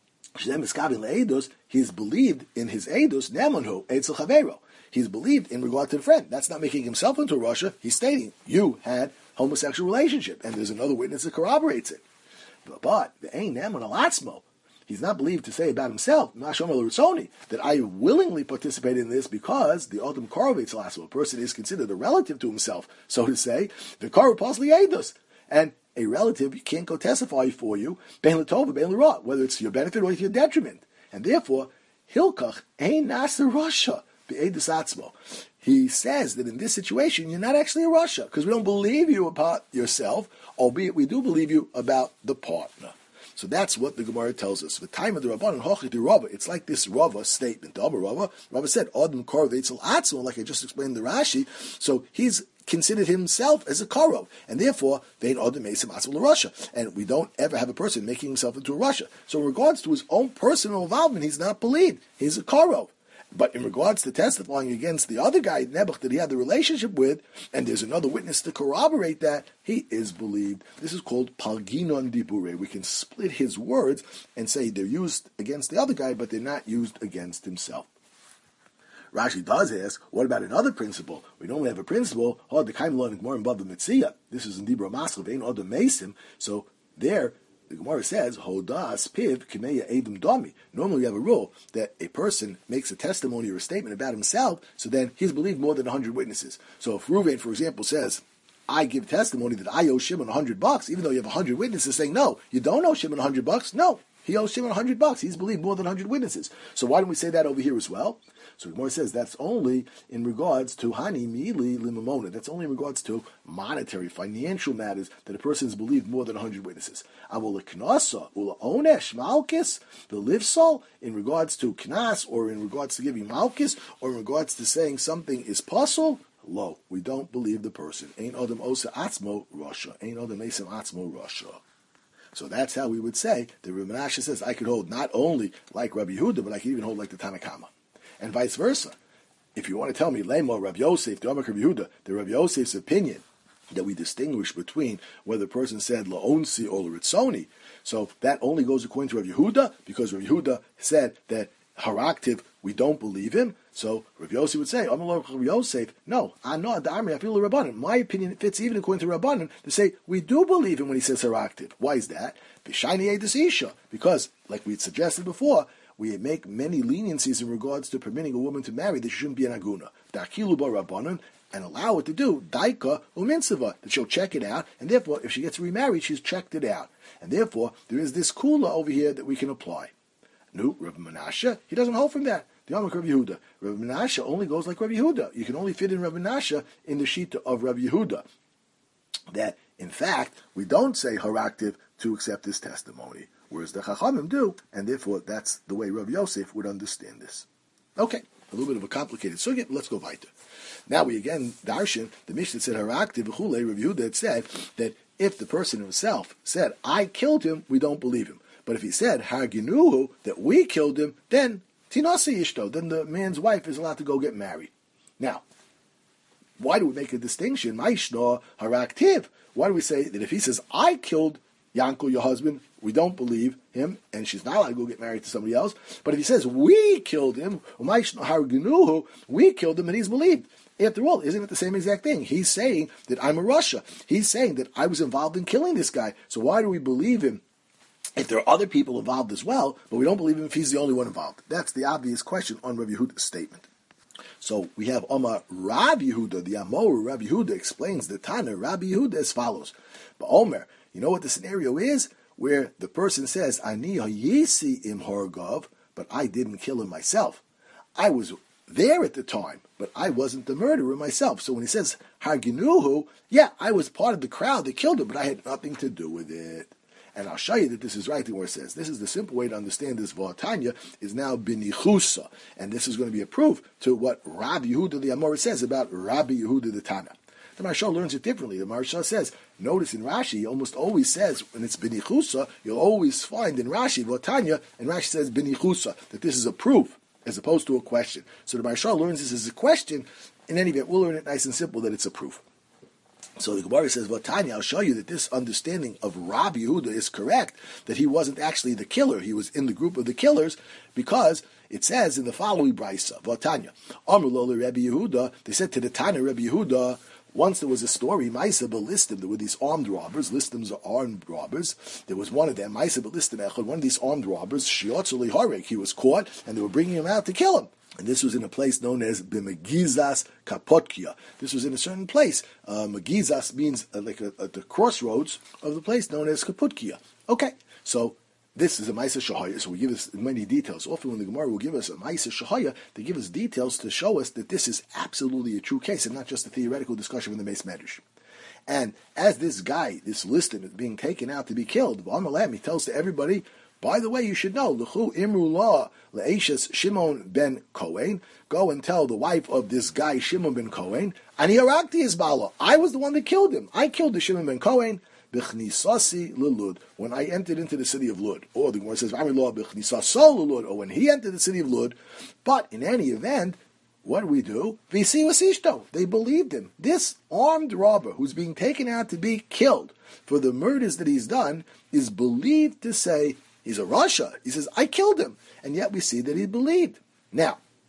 he's believed in his edus, nemonhu, etzel chavero. He's believed in regard to the friend. That's not making himself into a Russia. He's stating, you had homosexual relationship, and there's another witness that corroborates it. But, but the ain nemon alatzmo, he's not believed to say about himself, that I willingly participated in this because the ultimate corroborates alatzmo. A person is considered a relative to himself, so to say, the corresponding edus. And a relative you can't go testify for you, ben l'tova, ben l'ra, whether it's to your benefit or to your detriment. And therefore, Hilkach ein naser Russia be'edus atzmo. He says that in this situation, you're not actually a Russia, because we don't believe you about yourself, albeit we do believe you about the partner. So that's what the Gemara tells us. The time of the Rabbanon, Hochi de Rava, it's like this Rava statement. The Abba Rava, Rava said, Adam Korov Eitzel Atzmo, like I just explained in the Rashi. So he's considered himself as a Korov, and therefore, Vein Adam Mesim Atzmo LaRussia. And we don't ever have a person making himself into a Russia. So in regards to his own personal involvement, he's not believed. He's a Korov. But in regards to testifying against the other guy, Nebuch, that he had the relationship with, and there's another witness to corroborate that, he is believed. This is called Palginon Dibure. We can split his words and say they're used against the other guy, but they're not used against himself. Rashi does ask, what about another principle? We normally have a principle, oh, the kind of law in Gemara above the Mitzvah. This is in Dibra Maslav, ain't other Mason. So there, the Gemara says, Hodas piv kimeya edim dami. Normally we have a rule that a person makes a testimony or a statement about himself, so then he's believed more than one hundred witnesses. So if Reuven, for example, says, I give testimony that I owe Shimon one hundred bucks, even though you have one hundred witnesses saying, no, you don't owe Shimon one hundred bucks. No, he owes Shimon one hundred bucks. He's believed more than one hundred witnesses. So why don't we say that over here as well? So Gemara says that's only in regards to Hani Mili Limamona. That's only in regards to monetary, financial matters that a person has believed more than one hundred witnesses. Avol Knasa, Ula Onesh, Malkis, the Livsol, in regards to Knas, or in regards to giving Malkis, or in regards to saying something is puzzle. Lo, we don't believe the person. Ein Adam Osa Atzmo Rasha. Ein Adam Esem Atzmo Rasha. So that's how we would say that Rabbi Menashe says I could hold not only like Rabbi Yehuda, but I could even hold like the Tanakama. And vice versa. If you want to tell me, Lemo, Rabbi Yosef, the Rabbi Yehuda, the Rabbi Yosef's opinion that we distinguish between whether the person said La'onsi or La'ritzoni, so that only goes according to Rabbi Yehuda, because Rabbi Yehuda said that Haraktiv, we don't believe him. So Rabbi Yosef would say, Rabbi Yosef, no, I know the army, I feel the Rabbanan. My opinion fits even according to Rabbanan to say we do believe him when he says Haraktiv. Why is that? Because, like we had suggested before, we make many leniencies in regards to permitting a woman to marry that she shouldn't be an aguna. Dakilu ba Rabbanan, and allow her to do daika uminsava, that she'll check it out, and therefore, if she gets remarried, she's checked it out. And therefore, there is this kula over here that we can apply. No, Rabbi Menashe, he doesn't hold from that. The Amak Rabbi Yehuda. Rabbi Menashe only goes like Rabbi Yehuda. You can only fit in Rabbi Menashe in the shita of Rabbi Yehuda. That, in fact, we don't say haraktiv to accept this testimony, whereas the Chachamim do, and therefore that's the way Rabbi Yosef would understand this. Okay, a little bit of a complicated sugya, but let's go weiter. Now we again, darshan, the Mishnah said haraktiv v'chulei, Rabbi Yehuda had said that if the person himself said, I killed him, we don't believe him. But if he said, Harginuhu, that we killed him, then Tinasi Ishto, then the man's wife is allowed to go get married. Now, why do we make a distinction? Maishno Haraktiv. Why do we say that if he says, I killed Yankel, your husband, we don't believe him, and she's not allowed to go get married to somebody else. But if he says, we killed him, Maishno Harginuhu, we killed him, and he's believed. After all, isn't it the same exact thing? He's saying that I'm a Russia. He's saying that I was involved in killing this guy. So why do we believe him if there are other people involved as well, but we don't believe him if he's the only one involved? That's the obvious question on Rabbi Yehuda's statement. So we have Omar Rabbi Yehuda, the Amor Rabbi Yehuda explains the Tana Rabbi Yehuda as follows. But Omer, you know what the scenario is? Where the person says, Ani hayisi im horgov, but I didn't kill him myself. I was there at the time, but I wasn't the murderer myself. So when he says Harginuhu, yeah, I was part of the crowd that killed him, but I had nothing to do with it. And I'll show you that this is right where it says. This is the simple way to understand this V'atanya is now binichusa. And this is going to be a proof to what Rabbi Yehuda the Amor says about Rabbi Yehuda the Tana. The Maharsha learns it differently. The Maharsha says, notice in Rashi, he almost always says, when it's binichusa, you'll always find in Rashi, V'atanya, and Rashi says binichusa, that this is a proof as opposed to a question. So the Maharsha learns this as a question. In any event, we'll learn it nice and simple that it's a proof. So the Gemara says, well, Tanya, I'll show you that this understanding of Rabbi Yehuda is correct, that he wasn't actually the killer. He was in the group of the killers, because it says in the following brisa, well, Tanya, Amrullah Rabbi Yehuda, they said to the Tana Rabbi Yehuda, once there was a story, Maisa Balistim, there were these armed robbers, Listims are armed robbers, there was one of them, Maisa Balistim Echad, one of these armed robbers, Shiotzuli Horek, he was caught, and they were bringing him out to kill him. And this was in a place known as B'Megizas Kapotkia. This was in a certain place. Uh, Megizas means uh, like a, at the crossroads of the place known as Kapotkia. Okay, so this is a Maisa Shahaya, so we give us many details. Often when the Gemara will give us a Maisa Shahaya, they give us details to show us that this is absolutely a true case and not just a theoretical discussion in the Meis Medrash. And as this guy, this listim, is being taken out to be killed, he tells to everybody, by the way, you should know, L'chu imru la le'eshes Shimon ben Kohen. Go and tell the wife of this guy, Shimon ben Kohen, Ani harakti Hizbala. I was the one that killed him. I killed the Shimon ben Kohen. B'chnisasi lelud. When I entered into the city of Lud. Or the Gemara says, Amrillah b'chnisaso lelud. Or when he entered the city of Lud. But in any event, what do we do? V'si wasishto. They believed him. This armed robber who's being taken out to be killed for the murders that he's done is believed to say, he's a Rasha. He says, I killed him. And yet we see that he believed. Now,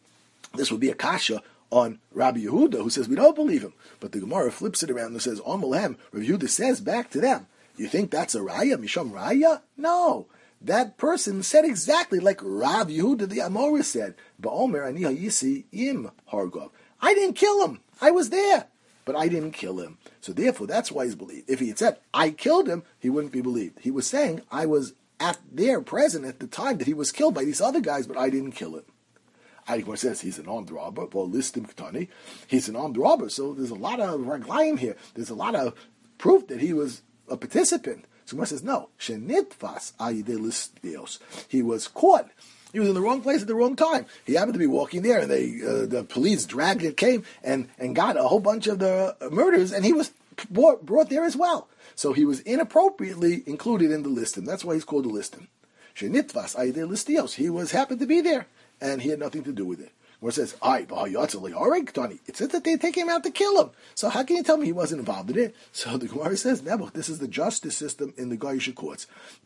this would be a kasha on Rabbi Yehuda, who says we don't believe him. But the Gemara flips it around and says, Omelhem, Rabbi Yehuda says back to them, you think that's a raya, misham raya? No. That person said exactly like Rav Yehuda the Amora said, Ba'omer ani hayisi im hargov. I didn't kill him. I was there, but I didn't kill him. So therefore, that's why he's believed. If he had said, I killed him, he wouldn't be believed. He was saying, I was at there present at the time that he was killed by these other guys, but I didn't kill him. Ayikhmar says he's an armed robber. Well, listim ktani, he's an armed robber. So there's a lot of raglayim here. There's a lot of proof that he was a participant. So Gemara says no. Shenitfas ayidei listios. He was caught. He was in the wrong place at the wrong time. He happened to be walking there, and they uh, the police dragged it, came and and got a whole bunch of the murders, and he was brought, brought there as well. So he was inappropriately included in the listim. That's why he's called a listim. Shenitfas ayidei listios. He was happened to be there, and he had nothing to do with it. Where it says, it says that they take him out to kill him. So how can you tell me he wasn't involved in it? So the Gemara says, Nebuch, this is the justice system in the Goyish courts.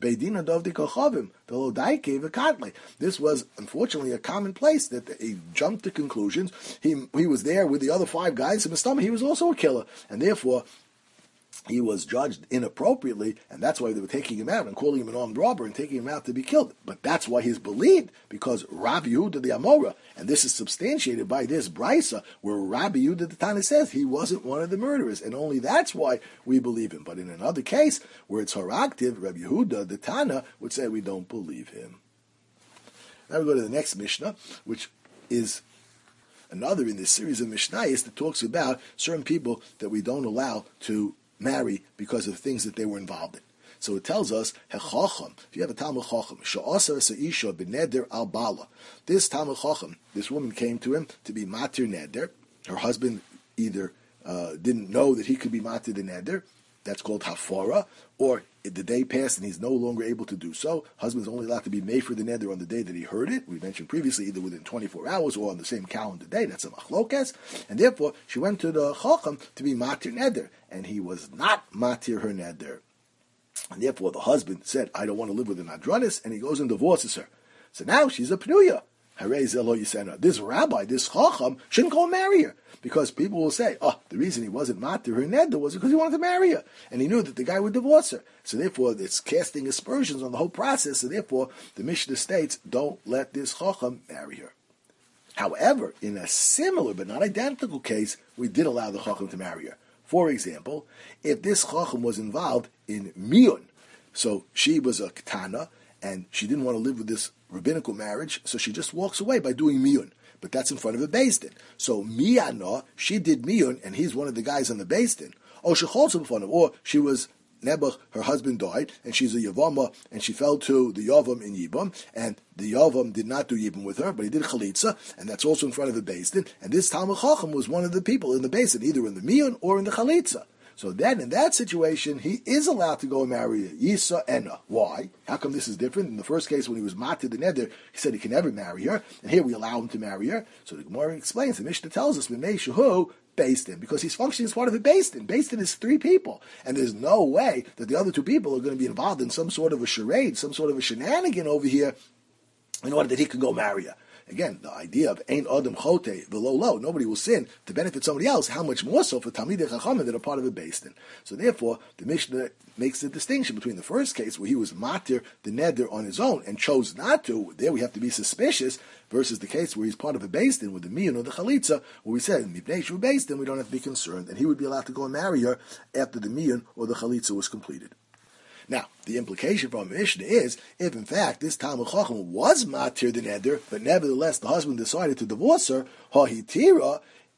This was, unfortunately, a common place that he jumped to conclusions. He he was there with the other five guys, and Mistama, he was also a killer. And therefore, he was judged inappropriately, and that's why they were taking him out and calling him an armed robber and taking him out to be killed. But that's why he's believed, because Rabbi Yehuda the Amora, and this is substantiated by this brisa, where Rabbi Yehuda the Tana says he wasn't one of the murderers, and only that's why we believe him. But in another case, where it's haragtiv, Rabbi Yehuda the Tana would say we don't believe him. Now we go to the next Mishnah, which is another in this series of Mishnayos that talks about certain people that we don't allow to marry because of things that they were involved in. So it tells us, Hechacham, if you have a Talmud Chacham, Sha'asar Sa'isha b'neder al bala. This Talmud Chacham, this woman came to him to be matir neder. Her husband either uh, didn't know that he could be matir the neder, that's called hafara, or the day passed and he's no longer able to do so. Husband's only allowed to be made for the neder on the day that he heard it. We mentioned previously, either within twenty-four hours or on the same calendar day. That's a machlokas. And therefore, she went to the chacham to be matir neder, and he was not matir her neder. And therefore, the husband said, I don't want to live with an adranis, and he goes and divorces her. So now she's a pnuya. This rabbi, this chacham, shouldn't go and marry her. Because people will say, oh, the reason he wasn't matir her neder was because he wanted to marry her. And he knew that the guy would divorce her. So therefore, it's casting aspersions on the whole process. So therefore, the Mishnah states, don't let this chacham marry her. However, in a similar but not identical case, we did allow the chacham to marry her. For example, if this chacham was involved in miyun, so she was a ketana, and she didn't want to live with this rabbinical marriage, so she just walks away by doing miyun. But that's in front of a Beis Din. So miyana, she did miyun, and he's one of the guys on the Beis Din. Or she holds in front of, or she was Nebuch, her husband died, and she's a Yavama, and she fell to the Yavam in Yibam, and the Yavam did not do Yibam with her, but he did Chalitza, and that's also in front of the Beis Din. And this Talmud Chacham was one of the people in the Beis Din, either in the miyun or in the Chalitza. So then, in that situation, he is allowed to go and marry Yisa Ena. Why? How come this is different? In the first case, when he was matir the neder, he said he can never marry her, and here we allow him to marry her. So the Gemara explains, the Mishnah tells us, B'nei Shehu, Beis Din, because he's functioning as part of a Beis Din. Beis Din is three people, and there's no way that the other two people are going to be involved in some sort of a charade, some sort of a shenanigan over here, in order that he can go marry her. Again, the idea of Ein Adam Chote V'lo Lo, nobody will sin to benefit somebody else, how much more so for Talmidei Chachamim that are part of a Beis Din. So therefore, the Mishnah makes the distinction between the first case where he was matir the neder on his own and chose not to, there we have to be suspicious, versus the case where he's part of a Beis Din with the miyun or the chalitza, where we said, Mipnei Shu Beis Din, we don't have to be concerned, and he would be allowed to go and marry her after the miyun or the chalitza was completed. Now, the implication from Mishnah is, if in fact this Talmud Chacham was matir the neder, but nevertheless the husband decided to divorce her, ha'hitira,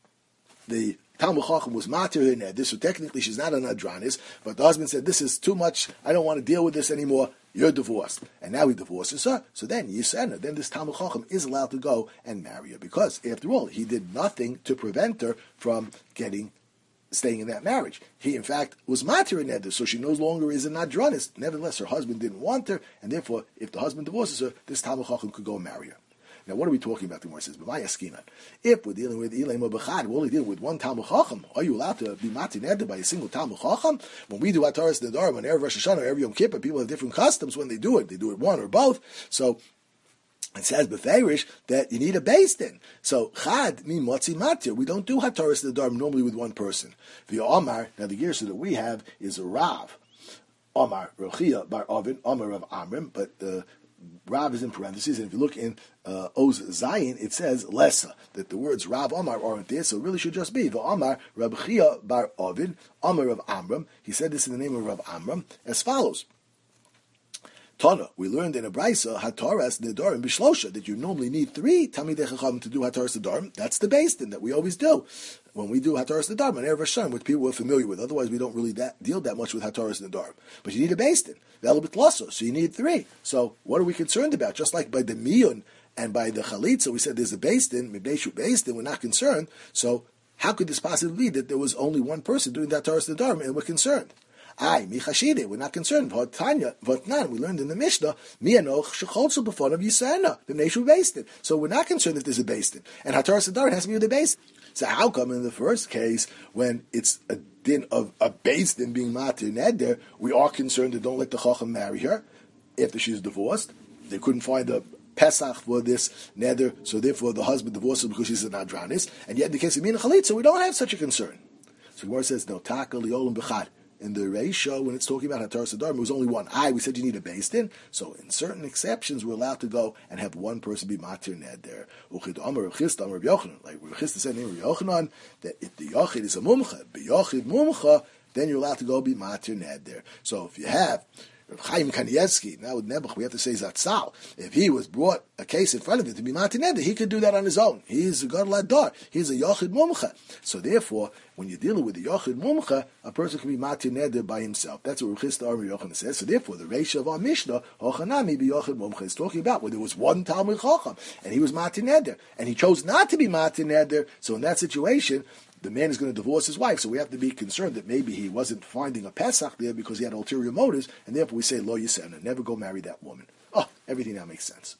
the Talmud Chacham was matir her neder, so technically she's not an adranis, but the husband said, this is too much, I don't want to deal with this anymore, you're divorced. And now he divorces her, so then Yisena, then this Talmud Chacham is allowed to go and marry her, because after all, he did nothing to prevent her from getting staying in that marriage. He, in fact, was matir in neder, so she no longer is an adranis. Nevertheless, her husband didn't want her, and therefore, if the husband divorces her, this Talmud Chacham could go and marry her. Now, what are we talking about? The Gemara says, "B'may askinan." If we're dealing with ilay b'chad, we're only dealing with one Talmud Chacham. Are you allowed to be matir neder by a single Talmud Chacham? When we do Ataras Nedarim on Erev Rosh Hashanah or every Yom Kippur, people have different customs when they do it. They do it one or both. So It says beferish that you need a beis din. So chad mi motzi matir. We don't do hataras nedarim normally with one person. The Omar, now the girsa that we have is a Rav. Omar Rechia bar Ovin, Omar of Amrim, but the Rav is in parentheses, and if you look in uh, Oz Zayin, it says Lessa, that the words Rav Omar aren't there, so it really should just be the Omar Reb Chia bar Ovin, Omar of Amram. He said this in the name of Rav Amram as follows. Tana, we learned in a brisa hataras nedarim b'shlosha that you normally need three talmidei chacham to do hataras nedarim. That's the beis din that we always do when we do hataras nedarim on Erev Hashem, which people are familiar with. Otherwise, we don't really that, deal that much with hataras nedarim. But you need a beis din, velabit lasso, so you need three. So what are we concerned about? Just like by the miyun and by the chalitza, we said there's a beis din, mibeshu beis din. We're not concerned. So how could this possibly be that there was only one person doing the hataras nedarim and we're concerned? Ay, michashide, we're not concerned. V'tanya, v'tnan, we learned in the Mishnah, mianoch shecholzu b'fonav yisana, b'mneshu beis din. So we're not concerned if there's a beis din. And hataras nedarim has to be with a beis din. So how come in the first case, when it's a din of a beis din being matir neder, we are concerned that don't let the chacham marry her after she's divorced? They couldn't find a Pesach for this neder, so therefore the husband divorced her because she's an adranis. And yet in the case of min chalitza, we don't have such a concern. So Gemara says, no, taka liolim b'chad. In the ratio, when it's talking about hataras nedarim, it was only one. I, we said you need a beis din. So in certain exceptions, we're allowed to go and have one person be matir neder. Uchid Amar Rav Chisda Amar Rav Yochanan, like Rav Chisda said in Rav Yochanan, that if the yochid is a mumcha, beyochid mumcha, then you're allowed to go be matir neder. So if you have Rav Chaim Kanievsky, now with Nebuch, we have to say Zatzal. If he was brought a case in front of him to be matir neder, he could do that on his own. He's a gadol hador. He's a yochid mumcha. So therefore, when you're dealing with the yochid mumcha, a person can be matir neder by himself. That's what Rav Chisda Amar Yochanan says. So therefore, the ratio of our Mishnah, hochanami be yochid mumcha, is talking about where there was one Talmud Chacham and he was matir neder, and he chose not to be matir neder. So in that situation, the man is going to divorce his wife, so we have to be concerned that maybe he wasn't finding a Pesach there because he had ulterior motives, and therefore we say, lo yisena, never go marry that woman. Oh, everything now makes sense.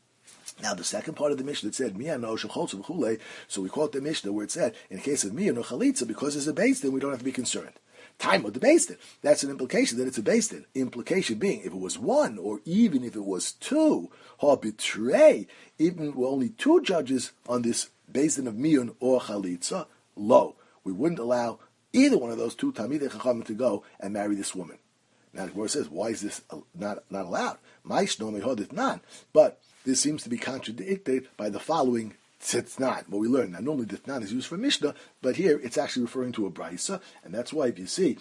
Now the second part of the Mishnah, it said, Miyano shecholzu v'chulei, so we quote the Mishnah where it said, in the case of Miyano chalitza, because there's a beis din, we don't have to be concerned. Time of the beis din. That's an implication that it's a beis din. Implication being, if it was one, or even if it was two, ha betray, even with only two judges on this beis din of Miyon or chalitza, low. We wouldn't allow either one of those two Talmidei Chachamim to go and marry this woman. Now the Gemara says, why is this not, not allowed? But this seems to be contradicted by the following tzitnan, what we learned. Now normally tzitnan is used for Mishnah, but here it's actually referring to a brisa, and that's why if you see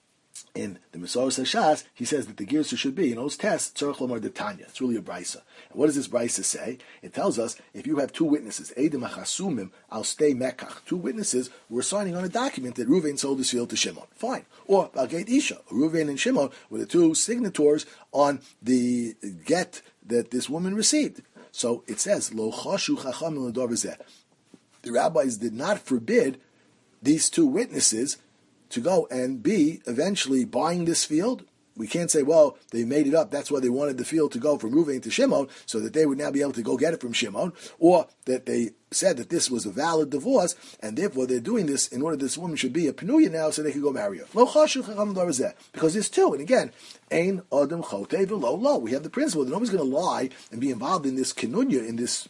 in the Mesoros Hashas, he says that the girsa should be, in those tests, tzarech lomar detanya. It's really a brisa. And what does this brisa say? It tells us, if you have two witnesses, Eidim achasumim al stei mekach, two witnesses were signing on a document that Reuven sold his field to Shimon. Fine. Or Balgeit Isha, Reuven and Shimon were the two signatories on the get that this woman received. So it says, Lo chashu chacham l'dor v'zeh. The rabbis did not forbid these two witnesses to go and be eventually buying this field. We can't say, well, they made it up, that's why they wanted the field to go from Reuven to Shimon, so that they would now be able to go get it from Shimon, or that they said that this was a valid divorce, and therefore they're doing this in order this woman should be a penuya now, so they can go marry her. Lo chashu chacham l'dor v'zeh. Because there's two, and again, ein adam chote v'lo lo. We have the principle that nobody's going to lie and be involved in this kenunya, in this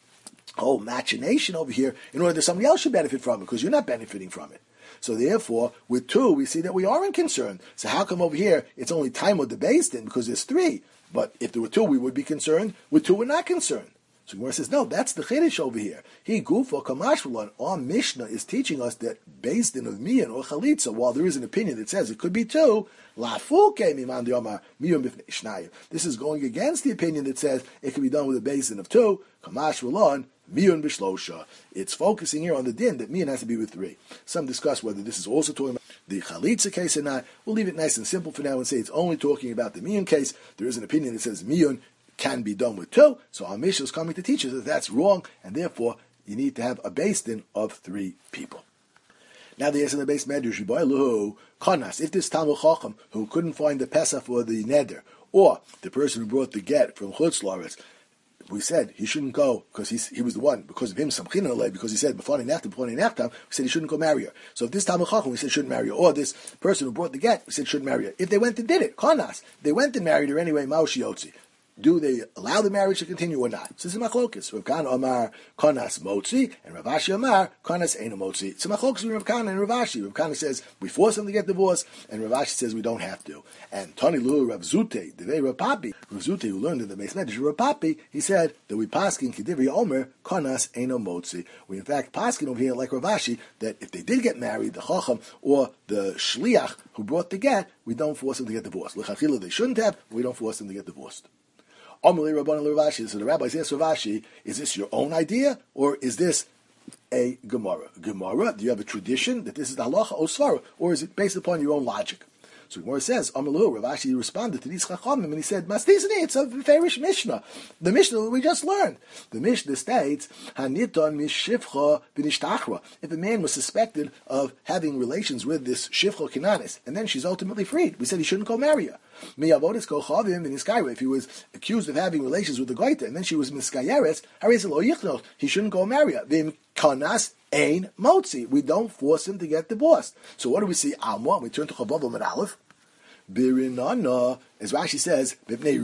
whole machination over here, in order that somebody else should benefit from it, because you're not benefiting from it. So therefore, with two, we see that we aren't concerned. So how come over here it's only time of the beis din because there's three? But if there were two, we would be concerned. With two, we're not concerned. So Gemara says, no, that's the chiddush over here. He gufa kamashvalon. Our Mishnah is teaching us that beis din of miyan or chalitza, while there is an opinion that says it could be two, lafuke miman diomar miyun b'fnei shnayim. This is going against the opinion that says it can be done with a beis din of two. Kamashvalon. Miyun b'shlosha. It's focusing here on the din that miyun has to be with three. Some discuss whether this is also talking about the chalitza case or not. We'll leave it nice and simple for now and say it's only talking about the miyun case. There is an opinion that says miyun can be done with two. So our Mishnah is coming to teach us that that's wrong, and therefore you need to have a beis din of three people. Now the answer in the base medrash Yiboilu Konas. If this Talmud Chacham who couldn't find the Pesach for the neder, or the person who brought the get from Chutz La'aretz, we said he shouldn't go because he's, he was the one, because of him, Samchin Alei, because he said, before Nechtam, before Nechtam, we said he shouldn't go marry her. So if this Talmud Chacham, we said shouldn't marry her, or this person who brought the get, we said shouldn't marry her. If they went and did it, Konas, they went and married her anyway, Maushi Yotzi. do they allow the marriage to continue or not? So this is machlokes. Rav Kana Amar Konas Motzi, and Rav Ashi Amar Konas Eino Motzi. It's a machlokes between Rav Kana and Rav Ashi. Rav Kana says we force them to get divorced, and Rav Ashi says we don't have to. And Tani Lu Rav Zute, Devei Rav Papi, Rav Zute, who learned in the base medrash Rav Papi, he said that we paskin Kedivri Omer Konas Eino Motzi. We in fact paskin over here like Rav Ashi that if they did get married, the Chacham or the Shliach who brought the get, we don't force them to get divorced. L'chachila they shouldn't have, but we don't force them to get divorced. Amalei Rabbanan Rav Ashi. So the rabbis asked Rav Ashi, is this your own idea, or is this a Gemara? Gemara, do you have a tradition that this is the halacha or svara, or is it based upon your own logic? So Gemara says, Amalei Rav Ashi responded to these chachamim, and he said, Mastisani, it's a fairish Mishnah. The Mishnah that we just learned. The Mishnah states, Haniton mishivcha b'nishtachra. If a man was suspected of having relations with this shivcha kinanis, and then she's ultimately freed, we said he shouldn't go marry her. If he was accused of having relations with the goita, and then she was miskayeres, he shouldn't go marry her. Kanas ein motzi. We don't force him to get divorced. So what do we see? Alma. We turn to Chabav Amud Aleph. Birinana, as Rashi says,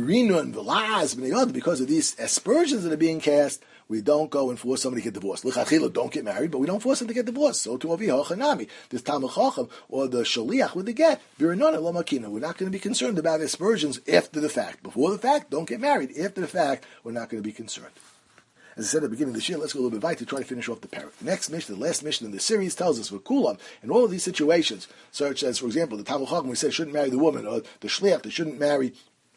because of these aspersions that are being cast, we don't go and force somebody to get divorced. L'chachila, don't get married, but we don't force them to get divorced. So to Avi Hachanami, this Talmud Chacham or the Shaliach with the get, Birinana lo makina. We're not going to be concerned about aspersions after the fact. Before the fact, don't get married. After the fact, we're not going to be concerned. As I said at the beginning of the year, let's go a little bit weit to try to finish off the parak. The next mission, the last mission in the series, tells us for Kulam, in all of these situations, such as, for example, the Talmud Chacham, we said shouldn't marry the woman, or the Shliach, they shouldn't marry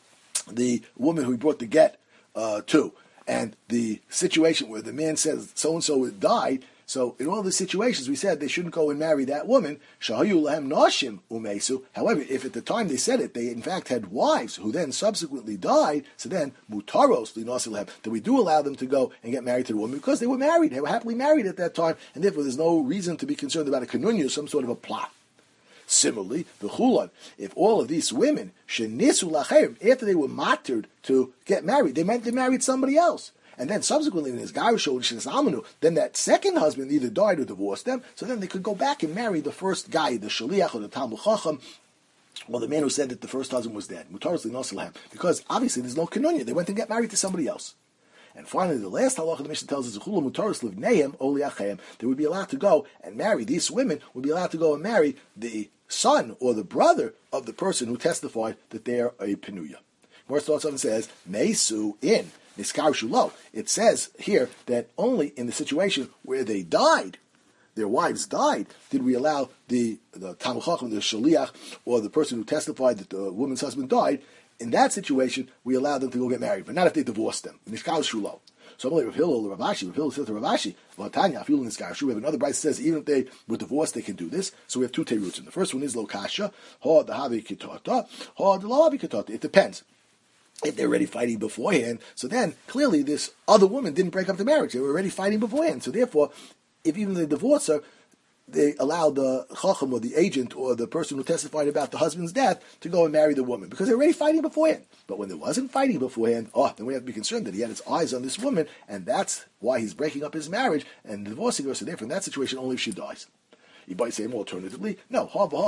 the woman who he brought the get uh, to, and the situation where the man says so-and-so died. So in all the situations, we said they shouldn't go and marry that woman. Shahayu lahem nashim umesu. However, if at the time they said it, they in fact had wives who then subsequently died, so then mutaros linasil that we do allow them to go and get married to the woman because they were married, they were happily married at that time, and therefore there's no reason to be concerned about a kanunya, some sort of a plot. Similarly, the chulan, if all of these women shenisu lachem, after they were martyred to get married, they meant they married somebody else. And then subsequently, in his Garusho and Shinsamanu, then that second husband either died or divorced them, so then they could go back and marry the first guy, the Shaliach or the Talmud Chacham, or the man who said that the first husband was dead. Mutaros linosilhem. Because obviously there's no kenunya. They went and get married to somebody else. And finally, the last halacha the Mishnah tells us, Mutaros livneim oliachem. They would be allowed to go and marry, these women would be allowed to go and marry the son or the brother of the person who testified that they're a penuya. More thoughts on it says, Mesu in. It says here that only in the situation where they died, their wives died, did we allow the the Talmud Chacham, the Shaliach, or the person who testified that the woman's husband died. In that situation, we allow them to go get married, but not if they divorced them. So I'm like Rav Hillel or Rav Ashi. Rav Hillel says to Rav Ashi, we have another bride that says even if they were divorced, they can do this. So we have two terutzim. And the first one is lo kasha, ha the havi kitata, ha the lo havi kitata. It depends. If they're already fighting beforehand, so then clearly this other woman didn't break up the marriage. They were already fighting beforehand. So therefore, if even they divorce her, they allowed the chacham or the agent or the person who testified about the husband's death to go and marry the woman because they're already fighting beforehand. But when there wasn't fighting beforehand, oh, then we have to be concerned that he had his eyes on this woman, and that's why he's breaking up his marriage and divorcing her. So therefore, in that situation, only if she dies. You might say more alternatively, no,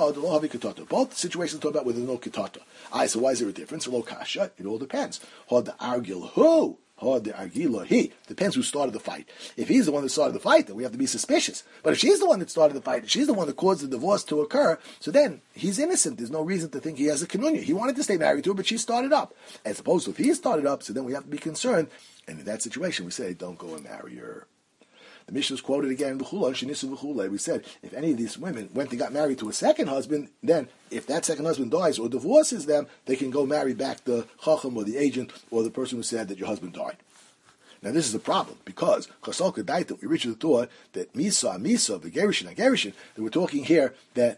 both situations talk about where there's no kitata. Aye, so why is there a difference? Lo kasha, it all depends. Hod the argil who? Hod the argila he. Depends who started the fight. If he's the one that started the fight, then we have to be suspicious. But if she's the one that started the fight, and she's the one that caused the divorce to occur, so then he's innocent. There's no reason to think he has a kenunya. He wanted to stay married to her, but she started up. As opposed to if he started up, so then we have to be concerned. And in that situation, we say, don't go and marry her. The Mishnah is quoted again in the Chulon, Shenisu v'chulei. We said, if any of these women went and got married to a second husband, then if that second husband dies or divorces them, they can go marry back the chacham or the agent or the person who said that your husband died. Now this is a problem, because Chasolka Daita, we reached the thought that Misa, Misa, the Gerishin, Gerishin, that we're talking here that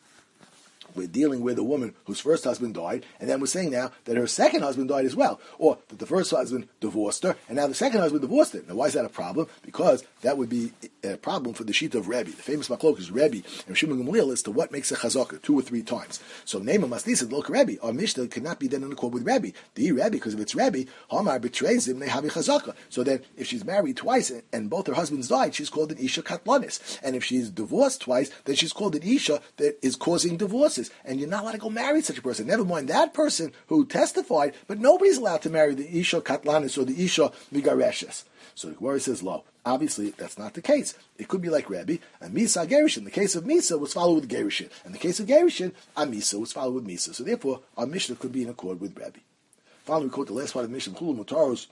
we're dealing with a woman whose first husband died, and then we're saying now that her second husband died as well, or that the first husband divorced her, and now the second husband divorced her. Now, why is that a problem? Because that would be a problem for the sheet of Rebbe. The famous machlok is Rebbe and Shimon Gamliel as to what makes a chazaka two or three times. So, Nema Maslisad Lok Rebbe, our Mishnah cannot be then in accord with Rebbe. The Rebbe, because if it's Rebbe, Hamar betrays him, they have a chazaka. So then, if she's married twice and both her husbands died, she's called an Isha Katlanis. And if she's divorced twice, then she's called an Isha that is causing divorces. witnesses, and you're not allowed to go marry such a person. Never mind that person who testified, but nobody's allowed to marry the Isha Katlanis or the Isha Migareshes. So the Gemara says, lo, obviously that's not the case. It could be like Rabbi, and Misa Gerishin. The case of Misa was followed with Gerishin. And the case of Gerishin, Amisa was followed with Misa. So therefore, our Mishnah could be in accord with Rabbi. Finally, we quote the last part of the Mishnah, Chulu Mutaros,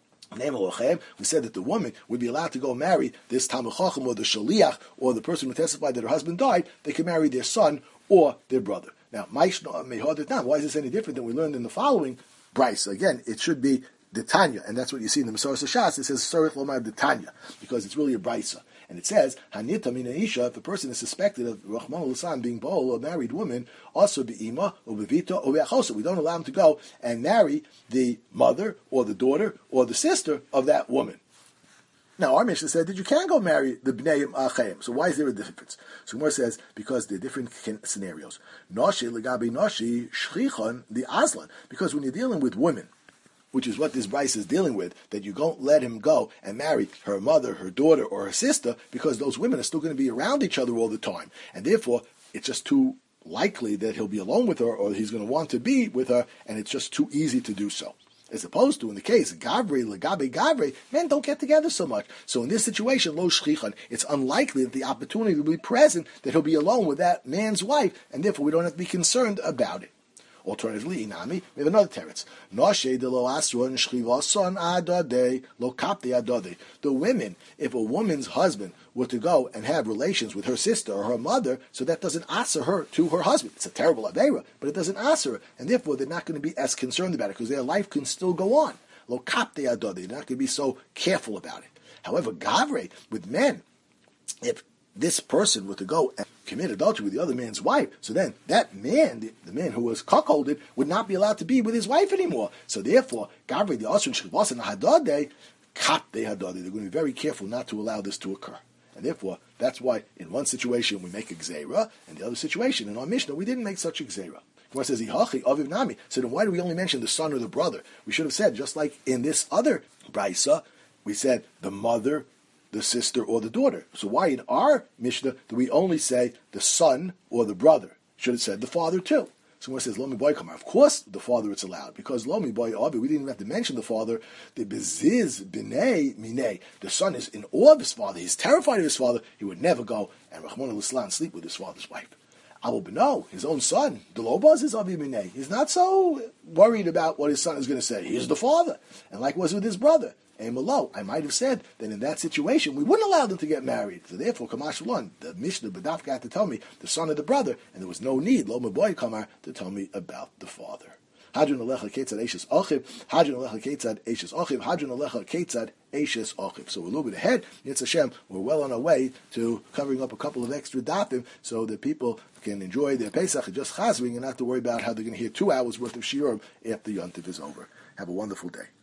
we said that the woman would be allowed to go marry this Talmid Chacham or the Shaliach or the person who testified that her husband died. They could marry their son or their brother. Now, why is this any different than we learned in the following Bryce? Again, it should be the Tanya, and that's what you see in the Masorah Shas. It says Sarich Lomar the Tanya because it's really a Brysa. And it says, Hanita mina isha, if a person is suspected of Rahman al being Baal, a married woman, also be'ima, or be'vita, or be'achosa. We don't allow him to go and marry the mother, or the daughter, or the sister of that woman. Now, our Mishnah said that you can go marry the Bnei Achayim. So why is there a difference? So Gemara says, because there are different scenarios. Noshi, legabi noshi, shchichon, the aslan. Because when you're dealing with women, which is what this Bryce is dealing with, that you don't let him go and marry her mother, her daughter, or her sister, because those women are still going to be around each other all the time. And therefore, it's just too likely that he'll be alone with her, or he's going to want to be with her, and it's just too easy to do so. As opposed to, in the case of Gavri, Legabe Gavri, men don't get together so much. So in this situation, Lo Shchichan, it's unlikely that the opportunity will be present that he'll be alone with that man's wife, and therefore we don't have to be concerned about it. Alternatively, Inami, we have another teretz. Noshe de lo asron shchivason adade lo kapti adade. The women, if a woman's husband were to go and have relations with her sister or her mother, so that doesn't answer her to her husband. It's a terrible aveira, but it doesn't answer her, and therefore they're not going to be as concerned about it because their life can still go on. Lo kapti adade. They're not going to be so careful about it. However, gavre with men, if this person were to go and commit adultery with the other man's wife, so then that man, the, the man who was cuckolded, would not be allowed to be with his wife anymore. So therefore, Gavri, the Asr Shchivas and Hadade, Kap de Hadade, they're going to be very careful not to allow this to occur. And therefore, that's why in one situation we make a Gzeira, and the other situation, in our Mishnah, we didn't make such a Gzeira. Gemara says, Ihachi Aviv Nami. So then why do we only mention the son or the brother? We should have said, just like in this other Braisa, we said the mother, the sister, or the daughter. So why in our Mishnah do we only say the son or the brother? Should have said the father too. So when it says Lomi Boy Kamar, of course the father it's allowed, because Lomi Boy Avi, we didn't even have to mention the father. The Beziz B'nei Minei, the son is in awe of his father, he's terrified of his father, he would never go and Rahman al-Islam sleep with his father's wife. Abu Beno, his own son, the Lobaz is Avi Minei. He's not so worried about what his son is going to say. He's the father. And like was with his brother. Malo, I might have said that in that situation we wouldn't allow them to get married. So therefore, Kamash Lon, the Mishnah Badaf got to tell me the son of the brother, and there was no need, Lo Maboy Kamar, to tell me about the father. Hadron Alecha Ketzad Eishes Ochiv, Hadron Alecha Ketzad Eishes Ochiv, Hadron Alecha Ketzad Eishes Ochiv. So we're a little bit ahead. Yitz Hashem, we're well on our way to covering up a couple of extra datim so that people can enjoy their Pesach and just chazering and not to worry about how they're going to hear two hours worth of shiurim after Yontif is over. Have a wonderful day.